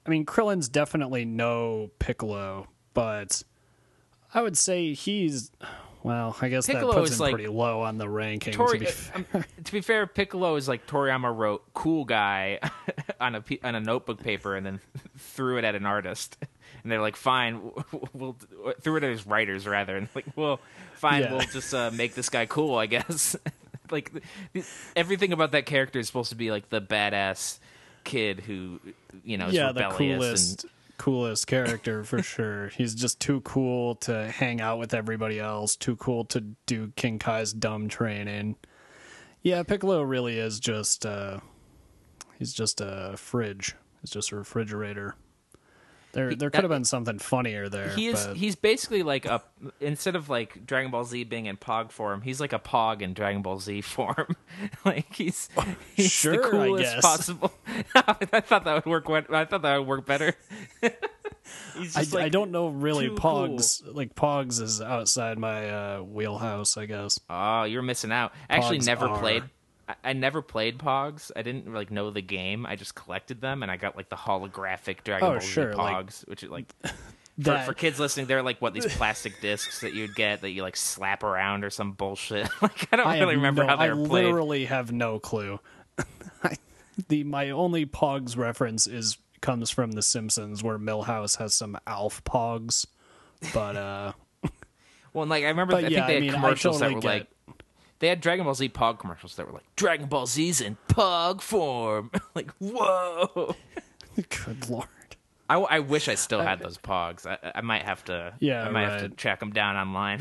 I mean, Krillin's definitely no Piccolo, but I would say he's. Well, I guess Piccolo that puts is him like pretty low on the ranking. Tori, to be uh, fair. um, to be fair, Piccolo is like Toriyama wrote "cool guy" on a pe- on a notebook paper and then threw it at an artist, and they're like, "Fine, we'll threw it at his writers rather," and like, "Well, fine, Yeah. we'll just uh, make this guy cool, I guess." Like the, everything about that character is supposed to be like the badass kid who, you know, is Yeah, the rebellious coolest, and coolest character for sure. He's just too cool to hang out with everybody else. Too cool to do King Kai's dumb training. Yeah, Piccolo really is just. Uh, he's just a fridge. He's just a refrigerator. There, there could have been something funnier there. he is but... he's basically like a instead of like Dragon Ball Z being in Pog form, he's like a Pog in Dragon Ball Z form. Like he's he's Sure, the I coolest guess. possible. I thought that would work. I thought that would work better. He's I, just like I don't know really. too Pogs like Pogs is outside my uh, wheelhouse, I guess. Oh, you're missing out. I actually Pogs never are. played. I, I never played Pogs. I didn't like know the game. I just collected them, and I got like the holographic Dragon Oh, Ball sure, Z like, Pogs, which is like. For, That- for kids listening, they're like what these plastic discs that you'd get that you like slap around or some bullshit. Like I don't I really have remember no, how they I were played. literally have no clue. I, the my only Pogs reference is comes from The Simpsons, where Milhouse has some Alf Pogs, but uh, Well, and, like I remember, But I yeah, think they I had mean, I commercials totally that were get- like they had Dragon Ball Z Pog commercials that were like Dragon Ball Z's in Pog form. Like whoa. good lord. I, I wish I still had those Pogs. I, I might have to. Yeah, I might have to right. track them down online.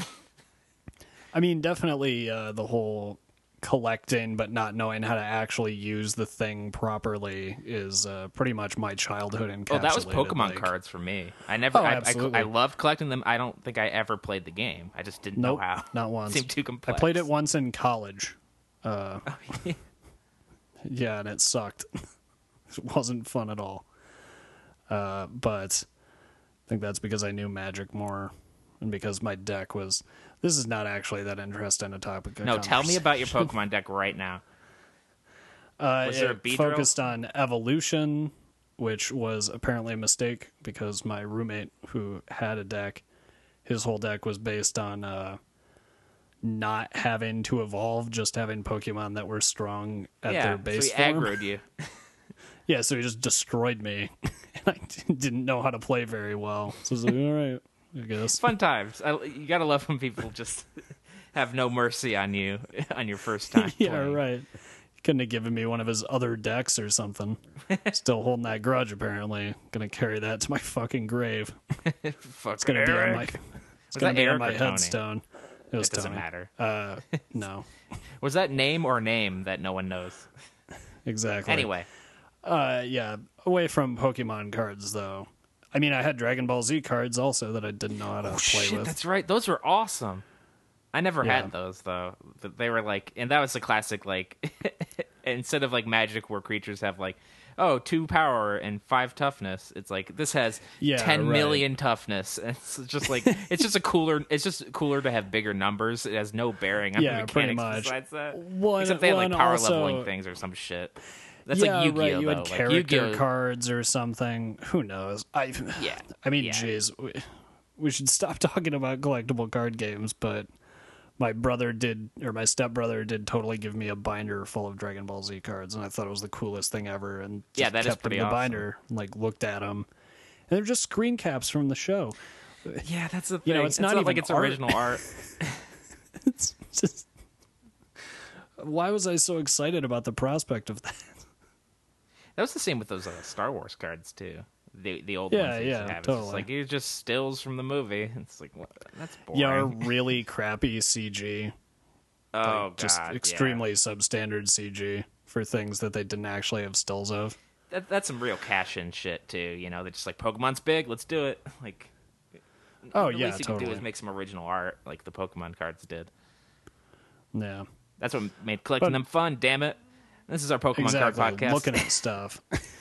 I mean, definitely uh, the whole collecting but not knowing how to actually use the thing properly is uh, pretty much my childhood encapsulated. Oh, that was Pokemon like, cards for me. I never. Oh, I, I, absolutely. I loved collecting them. I don't think I ever played the game. I just didn't Nope, know how. not once. Seemed too I complex. played it once in college. Uh, yeah, and it sucked. It wasn't fun at all. Uh, but I think that's because I knew Magic more, and because my deck was. This is not actually that interesting a topic. of No, tell me conversation. about your Pokemon deck right now. Uh, Was there a it Beedrill? focused on evolution, which was apparently a mistake because my roommate who had a deck, his whole deck was based on uh, not having to evolve, just having Pokemon that were strong at yeah, their base so he form. aggroed you. Yeah, so he just destroyed me, and I didn't know how to play very well. So I was like, all right, I guess. Fun times. I, you gotta love when people just have no mercy on you on your first time. Yeah, playing. right. He couldn't have given me one of his other decks or something. Still holding that grudge, apparently. Gonna carry that to my fucking grave. Fuck It's gonna be on my. It's Was gonna that be Eric on my or Tony? headstone. It was It doesn't Tony. matter. Uh, no, Was that name or name that no one knows? exactly. Anyway, uh, yeah. Away from Pokemon cards, though. I mean, I had Dragon Ball Z cards also that I didn't know how to play Oh, shit, with. that's right. Those were awesome. I never Yeah. had those though. Th- They were like, and that was the classic. Like, instead of like Magic, where creatures have like, oh, two power and five toughness. It's like this has Yeah, ten right. million toughness. And it's just like it's just a cooler. It's just cooler to have bigger numbers. It has no bearing on Yeah, the pretty mechanics much. besides that. One- Except they had like one power also- leveling things or some shit. That's yeah, like Yu-Gi-Oh right. You though. had Like character Yu-Gi-Oh. cards or something. Who knows? I. Yeah, I mean, yeah. jeez, we, we should stop talking about collectible card games, but. My brother did, or my stepbrother did, totally give me a binder full of Dragon Ball Z cards, and I thought it was the coolest thing ever. And just Yeah, that is kept pretty in the awesome. binder, and, like looked at them, and they're just screen caps from the show. Yeah, that's the thing. You know, it's not even like it's art. original art. It's just why was I so excited about the prospect of that? That was the same with those uh, Star Wars cards too. The the old Yeah, ones they used yeah, to have. It's totally. just like you're just stills from the movie. It's like what? That's boring. Yeah, or really crappy C G, oh like, god, just yeah. extremely substandard C G for things that they didn't actually have stills of. That, that's some real cash in shit too. You know, they're just like Pokemon's big. Let's do it. Like, Oh the yeah, least you can totally. do is make some original art, like the Pokemon cards did. Yeah, That's what made collecting But- them fun. Damn it! This is our Pokemon exactly. card podcast. Looking at stuff.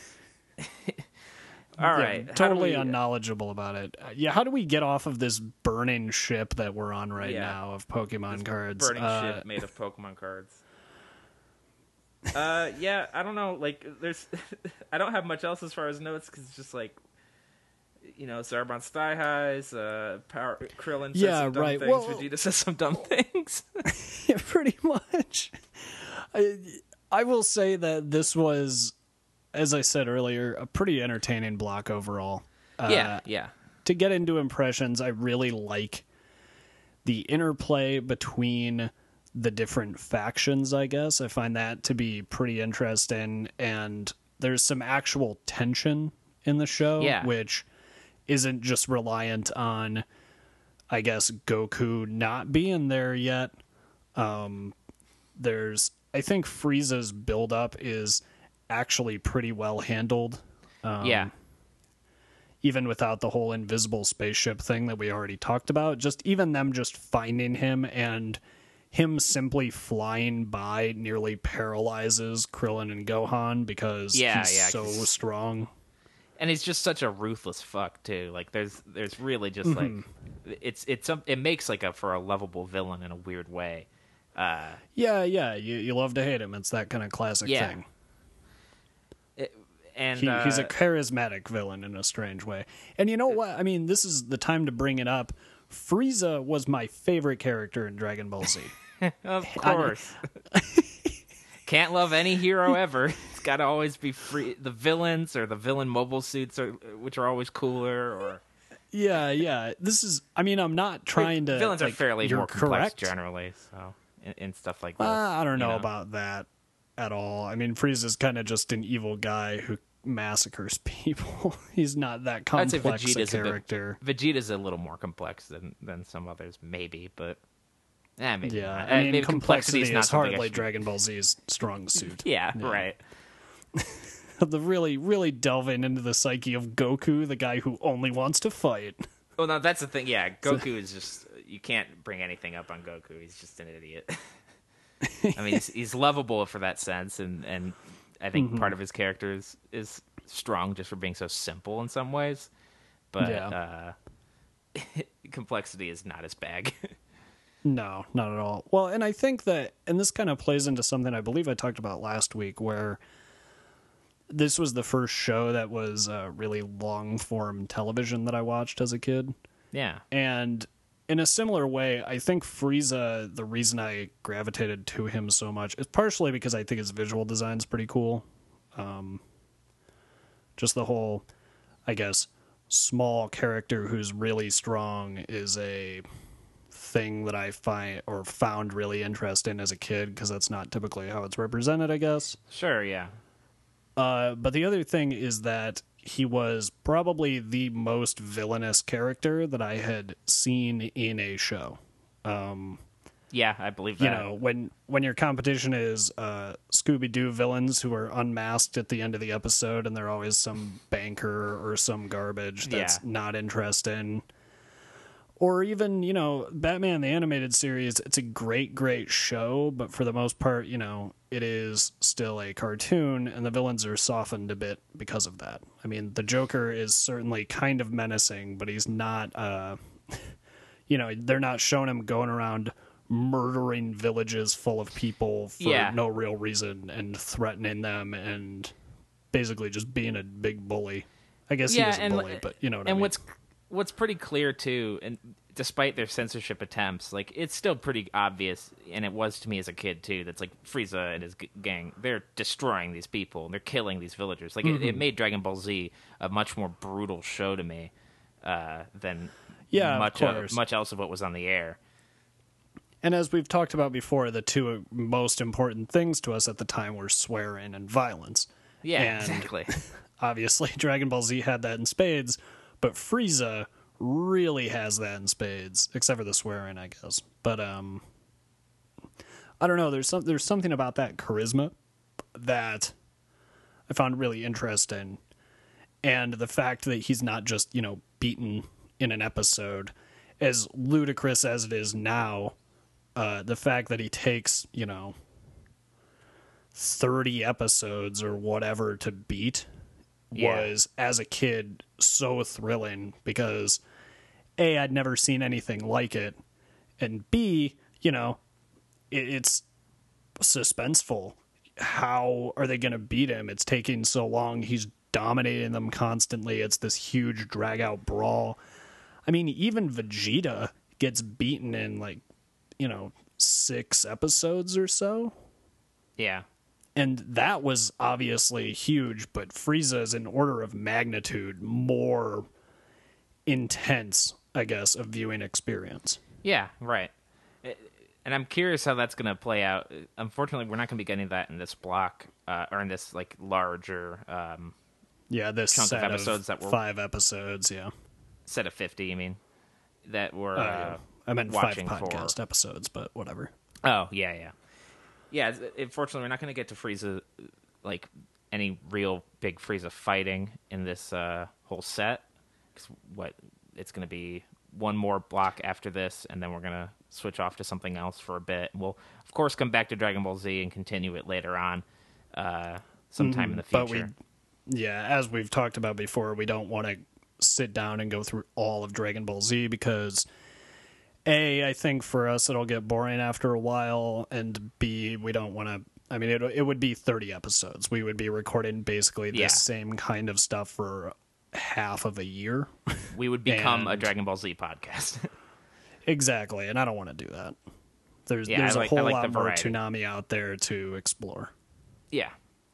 All Yeah, right, How do totally we- unknowledgeable about it. Uh, yeah, how do we get off of this burning ship that we're on right Yeah. now of Pokemon cards? burning Uh, shit made of Pokemon cards. Uh, yeah, I don't know. Like, there's, I don't have much else as far as notes because it's just like, you know, Zarbon's thigh highs, uh, Power Krillin says Yeah, some dumb right. things, Well- Vegeta says some dumb things. Yeah, pretty much. I, I will say that this was, as I said earlier, a pretty entertaining block overall. Uh, yeah, yeah, To get into impressions, I really like the interplay between the different factions, I guess. I find that to be pretty interesting, and there's some actual tension in the show, Yeah. which isn't just reliant on, I guess, Goku not being there yet. Um, there's, I think Frieza's build-up is actually pretty well handled. Um, yeah. Even without the whole invisible spaceship thing that we already talked about, just even them just finding him and him simply flying by nearly paralyzes Krillin and Gohan because Yeah, he's yeah, so 'cause- strong. And he's just such a ruthless fuck too. Like, there's, there's really just Mm-hmm. like, it's, it's, some, it makes like a for a lovable villain in a weird way. Uh, Yeah, yeah, you, you love to hate him. It's that kind of classic Yeah. thing. and He, uh, he's a charismatic villain in a strange way. And you know what? I mean, this is the time to bring it up. Frieza was my favorite character in Dragon Ball Z. of course. Can't love any hero ever. It's got to always be free. The villains or the villain mobile suits, are, which are always cooler. Or Yeah, yeah. This is. I mean, I'm not trying to. villains like, are fairly you're more complex correct. generally. So in, in stuff like this, Uh, I don't you know, about that at all. I mean, Frieza's kind of just an evil guy who massacres people. He's not that I'd say complex a Vegeta's a bit- character. Vegeta's a little more complex than than some others, maybe, but eh, maybe Yeah, not. I Uh, mean, maybe complexity is not is something I hardly should- Dragon Ball Z's strong suit. Yeah, right. The really, really delving into the psyche of Goku, the guy who only wants to fight. Well, no, that's the thing. Yeah, Goku is just you can't bring anything up on Goku. He's just an idiot. I mean, he's, he's lovable for that sense, and and I think Mm-hmm. part of his character is, is strong just for being so simple in some ways. But Yeah. uh, complexity is not his bag. No, not at all. Well, and I think that, and this kind of plays into something I believe I talked about last week, where this was the first show that was uh, really long form television that I watched as a kid. yeah, And in a similar way, I think Frieza, the reason I gravitated to him so much is partially because I think his visual design's pretty cool. Um, just the whole, I guess, small character who's really strong is a thing that I find or found really interesting as a kid because that's not typically how it's represented, I guess. sure, yeah, Uh, but the other thing is that he was probably the most villainous character that I had seen in a show. yeah. I believe that. You know, when when your competition is uh, Scooby-Doo villains who are unmasked at the end of the episode, and they're always some banker or some garbage that's Yeah. not interesting. Or even, you know, Batman the Animated Series, it's a great, great show, but for the most part, you know, it is still a cartoon, and the villains are softened a bit because of that. I mean, the Joker is certainly kind of menacing, but he's not, uh, you know, they're not showing him going around murdering villages full of people for Yeah. no real reason and threatening them and basically just being a big bully. I guess yeah, he was a and bully, but you know what and I mean. what's what's pretty clear too, and despite their censorship attempts, like it's still pretty obvious, and it was to me as a kid too. That's like Frieza and his g- gang. They're destroying these people and they're killing these villagers. Like Mm-hmm. it, it made Dragon Ball Z a much more brutal show to me uh, than Yeah, of much course. much else of what was on the air. And as we've talked about before, the two most important things to us at the time were swearing and violence. Yeah, And exactly. obviously, Dragon Ball Z had that in spades, but Frieza really has that in spades, except for the swearing, I guess. But um, I don't know. There's some there's something about that charisma that I found really interesting, and the fact that he's not just, you know, beaten in an episode, as ludicrous as it is now. Uh, the fact that he takes, you know, thirty episodes or whatever to beat Yeah. was, as a kid, so thrilling because A, I'd never seen anything like it, and B, you know, it, it's suspenseful. how are they going to beat him? It's taking so long. He's dominating them constantly. It's this huge drag out brawl. I mean, even Vegeta gets beaten in like, you know, six episodes or so. Yeah. And that was obviously huge, but Frieza is an order of magnitude more intense, I guess, of viewing experience. Yeah, right. And I'm curious how that's going to play out. Unfortunately, we're not going to be getting that in this block, uh, or in this like larger um, Yeah, this chunk set of episodes of that were five episodes, yeah. set of fifty. I mean, that we're Uh, uh, yeah. I meant five watching podcast for. episodes, but whatever. Oh yeah, yeah, yeah. it's- Unfortunately, we're not going to get to Frieza like any real big Frieza fighting in this uh, whole set. 'Cause what it's going to be one more block after this, and then we're going to switch off to something else for a bit. We'll, of course, come back to Dragon Ball Z and continue it later on, uh, sometime in the But future. we, yeah, as we've talked about before, we don't want to sit down and go through all of Dragon Ball Z because, A, I think for us it'll get boring after a while, and B, we don't want to. I mean, it it would be thirty episodes. We would be recording basically the Yeah. same kind of stuff for half of a year. We would become a and- Dragon Ball Z podcast. Exactly, and I don't want to do that. There's Yeah, there's I like- a I whole like the lot more variety. Toonami out there to explore. Yeah.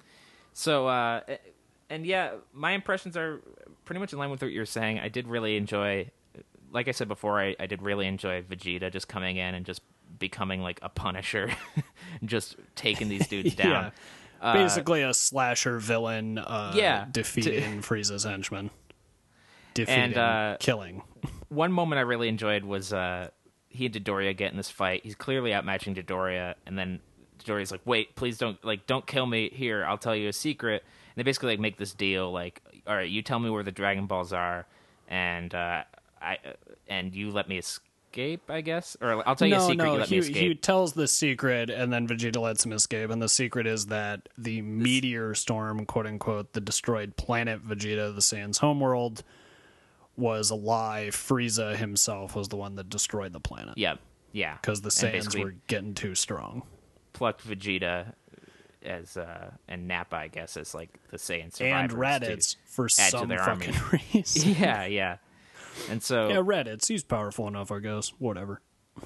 So, uh, and yeah, my impressions are pretty much in line with what you're saying. I did really enjoy, like I said before, I, I did really enjoy Vegeta just coming in and just becoming like a Punisher, just taking these dudes down. Yeah. Basically a slasher villain uh, yeah. defeating Frieza's henchmen. Defeating, And, uh, killing. One moment I really enjoyed was uh, he and Dodoria get in this fight. He's clearly outmatching Dodoria, and then Dodoria's like, "Wait, please don't like don't kill me. Here, I'll tell you a secret." And they basically like make this deal, like, "All right, you tell me where the Dragon Balls are, and uh, I uh, and you let me escape, I guess, or I'll tell you no, a secret. no, you let he, me escape." he tells the secret, and then Vegeta lets him escape. And the secret is that the meteor storm, quote unquote, the destroyed planet Vegeta, the Saiyan's homeworld, was a lie. Frieza himself was the one that destroyed the planet. Yeah, yeah, Because the And Saiyans basically were getting too strong. plucked Vegeta as uh, and Nappa, I guess, as like the Saiyan And survivors Reddits for add to some their fucking army. reason. yeah, yeah. And so Yeah, Reddits. He's powerful enough, I guess. Whatever.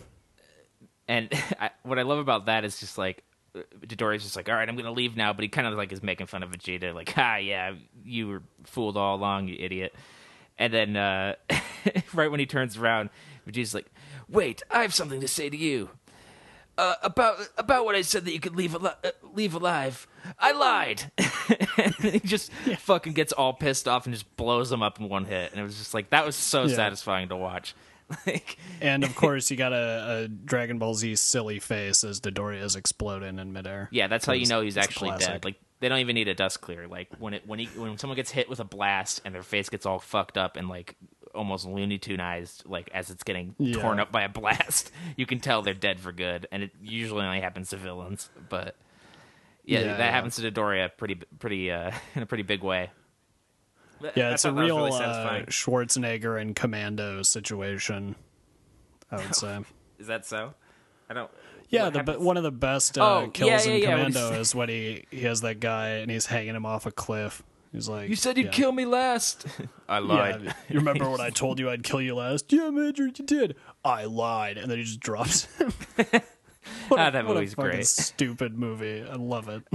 And I, what I love about that is just like Dodoria's just like, all right, I'm gonna leave now, but he kind of like is making fun of Vegeta, like, ah, yeah, you were fooled all along, you idiot. And then uh, right when he turns around, Vegeta's like, wait, I have something to say to you uh, about about what I said that you could leave al- uh, leave alive. I lied. And he just fucking gets all pissed off and just blows him up in one hit, and it was just like that was so Yeah. satisfying to watch. Like, And of course, you got a, a Dragon Ball Z silly face as Dodoria's exploding in midair. yeah, that's how you know he's It's actually classic. dead. Like they don't even need a dust clear. Like when it when he when someone gets hit with a blast and their face gets all fucked up and like almost Looney Tuneized, like as it's getting Yeah. torn up by a blast, you can tell they're dead for good. And it usually only happens to villains, but yeah, Yeah, that yeah. happens to Dodoria pretty pretty uh, in a pretty big way. Yeah, I it's a thought that was real really uh, satisfying. Schwarzenegger and Commando situation, I would say. Is that so? I don't. Yeah, what the be- happens- one of the best uh, Oh, kills yeah, in yeah, yeah, when Commando he's- is when he, he has that guy and he's hanging him off a cliff. He's like, You said you'd yeah. kill me last. I lied. Yeah, you remember when I told you I'd kill you last? Yeah, Major, you did. I lied, and then he just drops him. What a- Ah, that what a movie's fucking great. Stupid movie. I love it.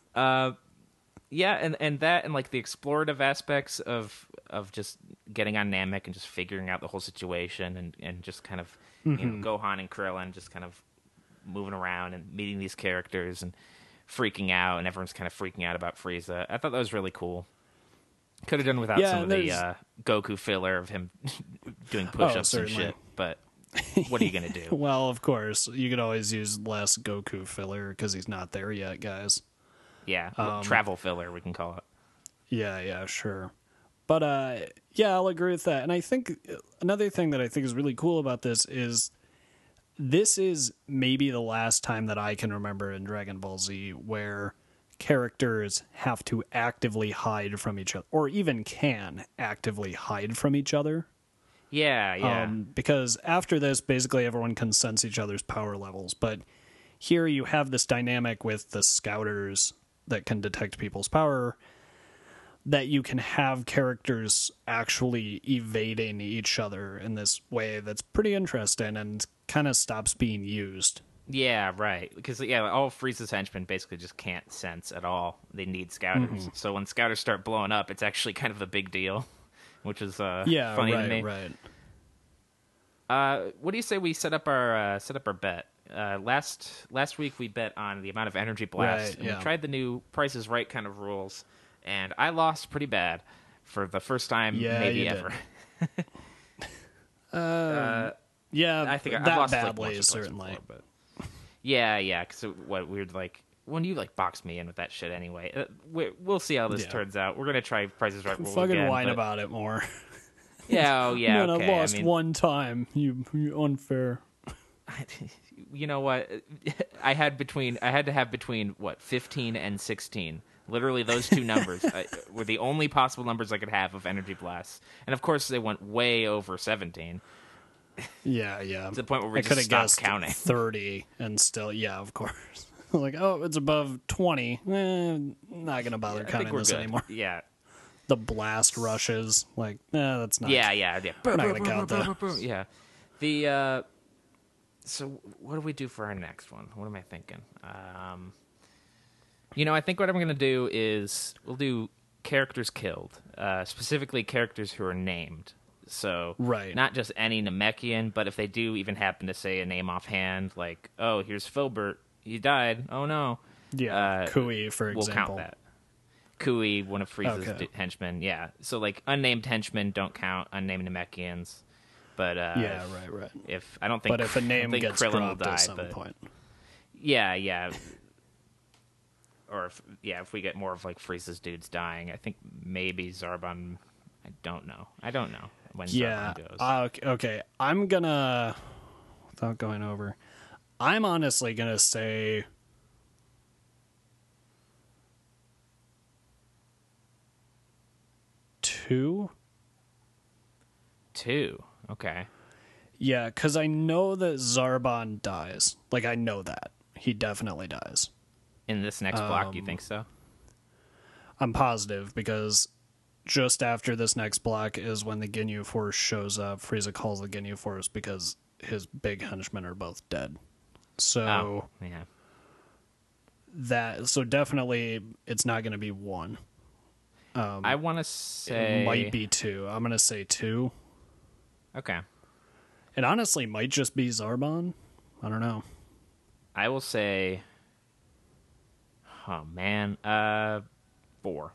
Yeah, and, and that and like the explorative aspects of of just getting on Namek and just figuring out the whole situation and, and just kind of you know Gohan and Krillin just kind of moving around and meeting these characters and freaking out, and everyone's kind of freaking out about Frieza. I thought that was really cool. Could have done without Yeah, some of the there's- uh, Goku filler of him doing push-ups and certainly. shit, but what are you gonna do? Well, of course, you could always use less Goku filler because he's not there yet, guys. Yeah, Um, travel filler we can call it. Yeah, yeah, sure. But uh yeah, I'll agree with that. And I think another thing that I think is really cool about this is this is maybe the last time that I can remember in Dragon Ball Z where characters have to actively hide from each other, or even can actively hide from each other. Yeah, yeah. Um, because after this, basically everyone can sense each other's power levels. But here you have this dynamic with the scouters that can detect people's power, that you can have characters actually evading each other in this way that's pretty interesting and kind of stops being used. Yeah, right. Because yeah, all Frieza's henchmen basically just can't sense at all. They need scouters. Mm-hmm. So when scouters start blowing up, it's actually kind of a big deal, which is uh, Yeah, funny right, to me. right. Uh, what do you say we set up our uh, set up our bet? Uh, last last week we bet on the amount of energy blast, Right, and yeah. we tried the new Price is Right kind of rules, and I lost pretty bad for the first time Yeah, maybe you ever. Uh, yeah, I think I've that lost like, badly, once or twice certainly. before, but yeah, yeah. Because what weird like when you like box me in with that shit anyway. Uh, we, we'll see how this Yeah. turns out. We're gonna try Price is Right rules Fucking again. whine but- about it more. Yeah, oh yeah. Man, okay. I lost I mean, one time. You, you unfair. you know what? I had between I had to have between what fifteen and sixteen. Literally, those two numbers uh, were the only possible numbers I could have of energy blasts, and of course, they went way over seventeen Yeah, yeah. to the point where we I just could have stopped guessed counting. thirty, and still, yeah, of course. Like, oh, it's above twenty. Eh, not gonna bother I think counting we're this good. anymore. Yeah, The blast rushes, like, eh, that's not. yeah, yeah, yeah. We're not gonna count that. Yeah, the uh, so what do we do for our next one? What am I thinking? Um, you know, I think what I'm going to do is we'll do characters killed, uh, specifically characters who are named. So, Right. not just any Namekian, but if they do even happen to say a name offhand, like, oh, here's Filbert, he died. Oh no. Yeah, Uh, Kui, for We'll example. count that. Kui, one of Frieza's Okay. d- henchmen. Yeah. So like unnamed henchmen don't count. Unnamed Namekians. But uh, Yeah, right, right. if I don't think, But if a I don't name think gets Krillin will dropped die, at some but point. yeah, yeah. Or if yeah, if we get more of like Frieza's dudes dying, I think maybe Zarbon. I don't know. I don't know when Yeah. Zarbon goes. uh, okay, okay. I'm gonna, without going over, I'm honestly gonna say two. Two. Okay. Yeah, because I know that Zarbon dies. Like, I know that. He definitely dies. In this next block, you Um, think so? I'm positive because just after this next block is when the Ginyu Force shows up. Frieza calls the Ginyu Force because his big henchmen are both dead. So Oh, yeah. that so definitely it's not going to be one. I want to say It might be two. I'm going to say two. Okay. It honestly might just be Zarbon. I don't know. I will say. Oh man, uh, four.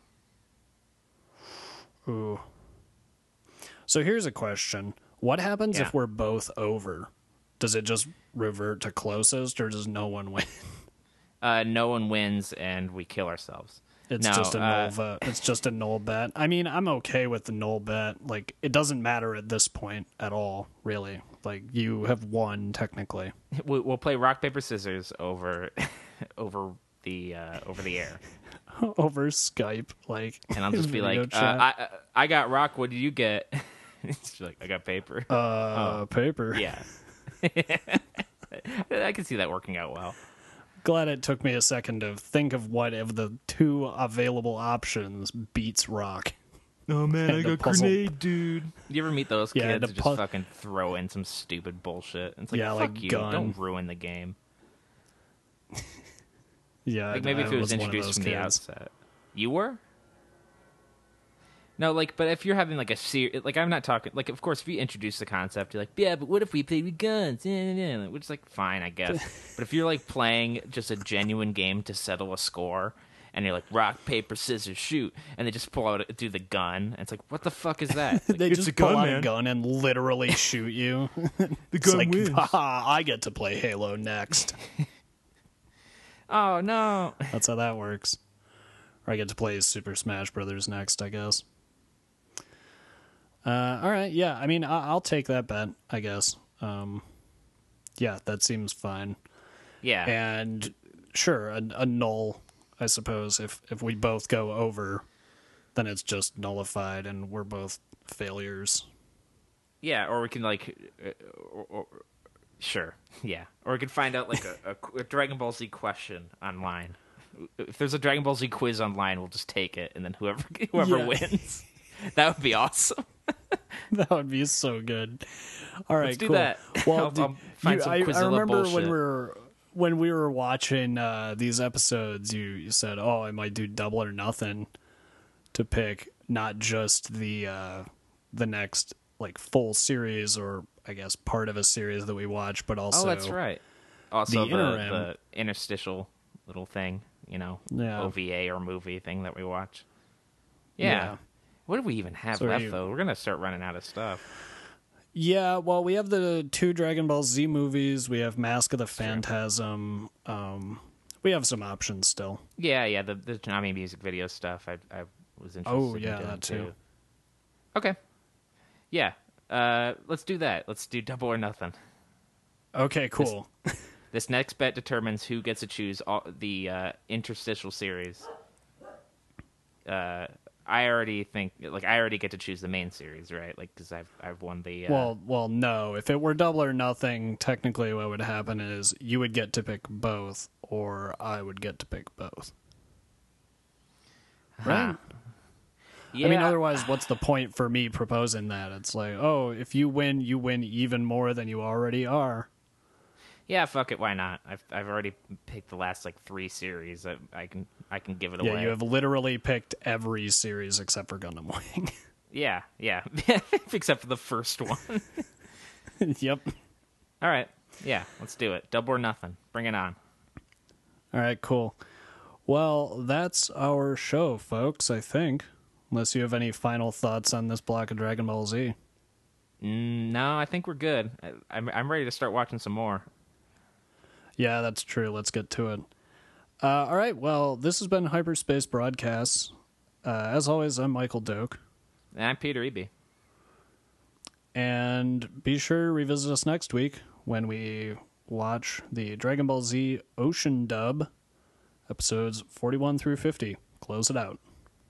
Ooh. So here's a question. What happens Yeah. if we're both over? Does it just revert to closest, or does no one win? Uh, no one wins, and we kill ourselves. It's No, just a null uh, vote. It's just a null bet. I mean, I'm okay with the null bet. Like, it doesn't matter at this point at all, really. Like, you have won technically. We- We'll play rock paper scissors over, over the uh, over the air, Over Skype, like, and I'll just be video like, uh, chat. I I got rock. What did you get? It's like I got paper. uh, paper. Yeah. I can see that working out well. Glad it took me a second to think of what of the two available options beats rock. Oh man, I got puzzle. dude. You ever meet those Yeah, kids the who just pu- fucking throw in some stupid bullshit? It's like, Yeah, fuck like you. gun. Don't ruin the game. Yeah, Like maybe I if it was, one of introduced those from the kids. outset. You were? No, like, but if you're having like a ser- like, I'm not talking like, of course, if you introduce the concept, you're like, yeah, but what if we play with guns? Yeah, yeah, yeah. Which is like fine, I guess. But if you're like playing just a genuine game to settle a score, and you're like rock paper scissors shoot, and they just pull out do the gun, and it's like, what the fuck is that? Like, They it's just a pull gun, out man. a gun and literally shoot you. The It's gun like, wins. haha, I get to play Halo next. Oh no. That's how that works. Or I get to play Super Smash Brothers next, I guess. Uh, all right, yeah. I mean, I- I'll take that bet, I guess. Um, yeah, that seems fine. Yeah. And sure, a, a null, I suppose. If if we both go over, then it's just nullified, and we're both failures. Yeah, or we can like, uh, or, or, Sure. Yeah. Or we could find out like a, a, a Dragon Ball Z question online. If there's a Dragon Ball Z quiz online, we'll just take it, and then whoever whoever Yeah. wins, that would be awesome. That would be so good. All right, Let's do cool. that. Well, I'll- did- I'll find you- some I, I Quizilla remember when bullshit. we were when we were watching uh, these episodes, you, you said, "Oh, I might do double or nothing to pick not just the uh, the next like full series or I guess part of a series that we watch, but also Oh, that's right. Also, the the, interim. the interstitial little thing, you know, Yeah. O V A or movie thing that we watch. Yeah. Yeah. What do we even have So left, you- though? We're going to start running out of stuff. Yeah, well, we have the two Dragon Ball Z movies. We have Mask of the Phantasm. Um, we have some options still. Yeah, yeah, the, the Konami music video stuff I, I was interested Oh, in yeah, doing, that too. Okay. Yeah. Uh, let's do that. Let's do double or nothing. Okay, cool. This next bet determines who gets to choose all, the uh, interstitial series. Uh, I already think, like, I already get to choose the main series, right? Like, because I've I've won the. Uh, Well, well, no. If it were double or nothing, technically, what would happen is you would get to pick both, or I would get to pick both. Right? yeah, I mean, otherwise, what's the point for me proposing that? It's like, oh, if you win, you win even more than you already are. yeah, fuck it, why not? I've I've already picked the last like three series. I, I can I can give it Yeah, away. you have literally picked every series except for Gundam Wing. Yeah, yeah, except for the first one. Yep. All right, yeah, let's do it. Double or nothing. Bring it on. All right, cool. Well, that's our show, folks, I think. Unless you have any final thoughts on this block of Dragon Ball Z. Mm, no, I think we're good. I, I'm I'm ready to start watching some more. Yeah, that's true. Let's get to it. Uh, all right, well, this has been Hyperspace Broadcasts. Uh, as always, I'm Michael Doak. And I'm Peter Eby. And be sure to revisit us next week when we watch the Dragon Ball Z Ocean Dub, episodes forty-one through fifty. Close it out.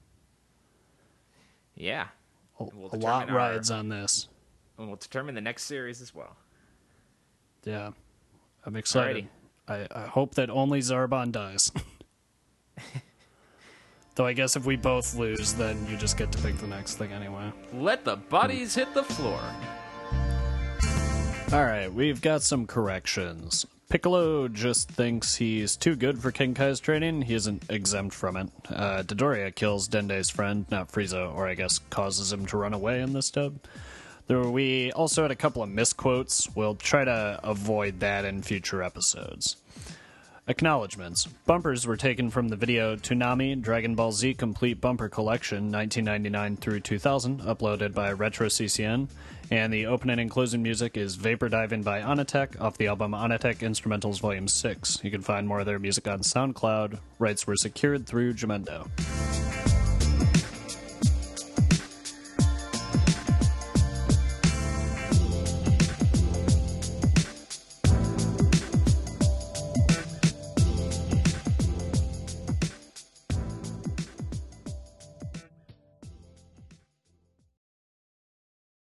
Yeah, A, We'll a lot determine our- rides on this. and we'll determine the next series as well. Yeah, I'm excited. I, I hope that only Zarbon dies. Though I guess if we both lose, then you just get to pick the next thing anyway. Let the bodies hit the floor. Alright, we've got some corrections. Piccolo just thinks he's too good for King Kai's training. He isn't exempt from it. Uh, Dodoria kills Dende's friend, not Frieza, or I guess causes him to run away in this dub. There, we also had a couple of misquotes. We'll try to avoid that in future episodes. Acknowledgements. Bumpers were taken from the video Toonami Dragon Ball Z Complete Bumper Collection nineteen ninety-nine through two thousand, uploaded by Retro C C N, and the opening and closing music is Vapor Diving by Onatech off the album Onatech Instrumentals Volume six. You can find more of their music on SoundCloud. Rights were secured through Jamendo.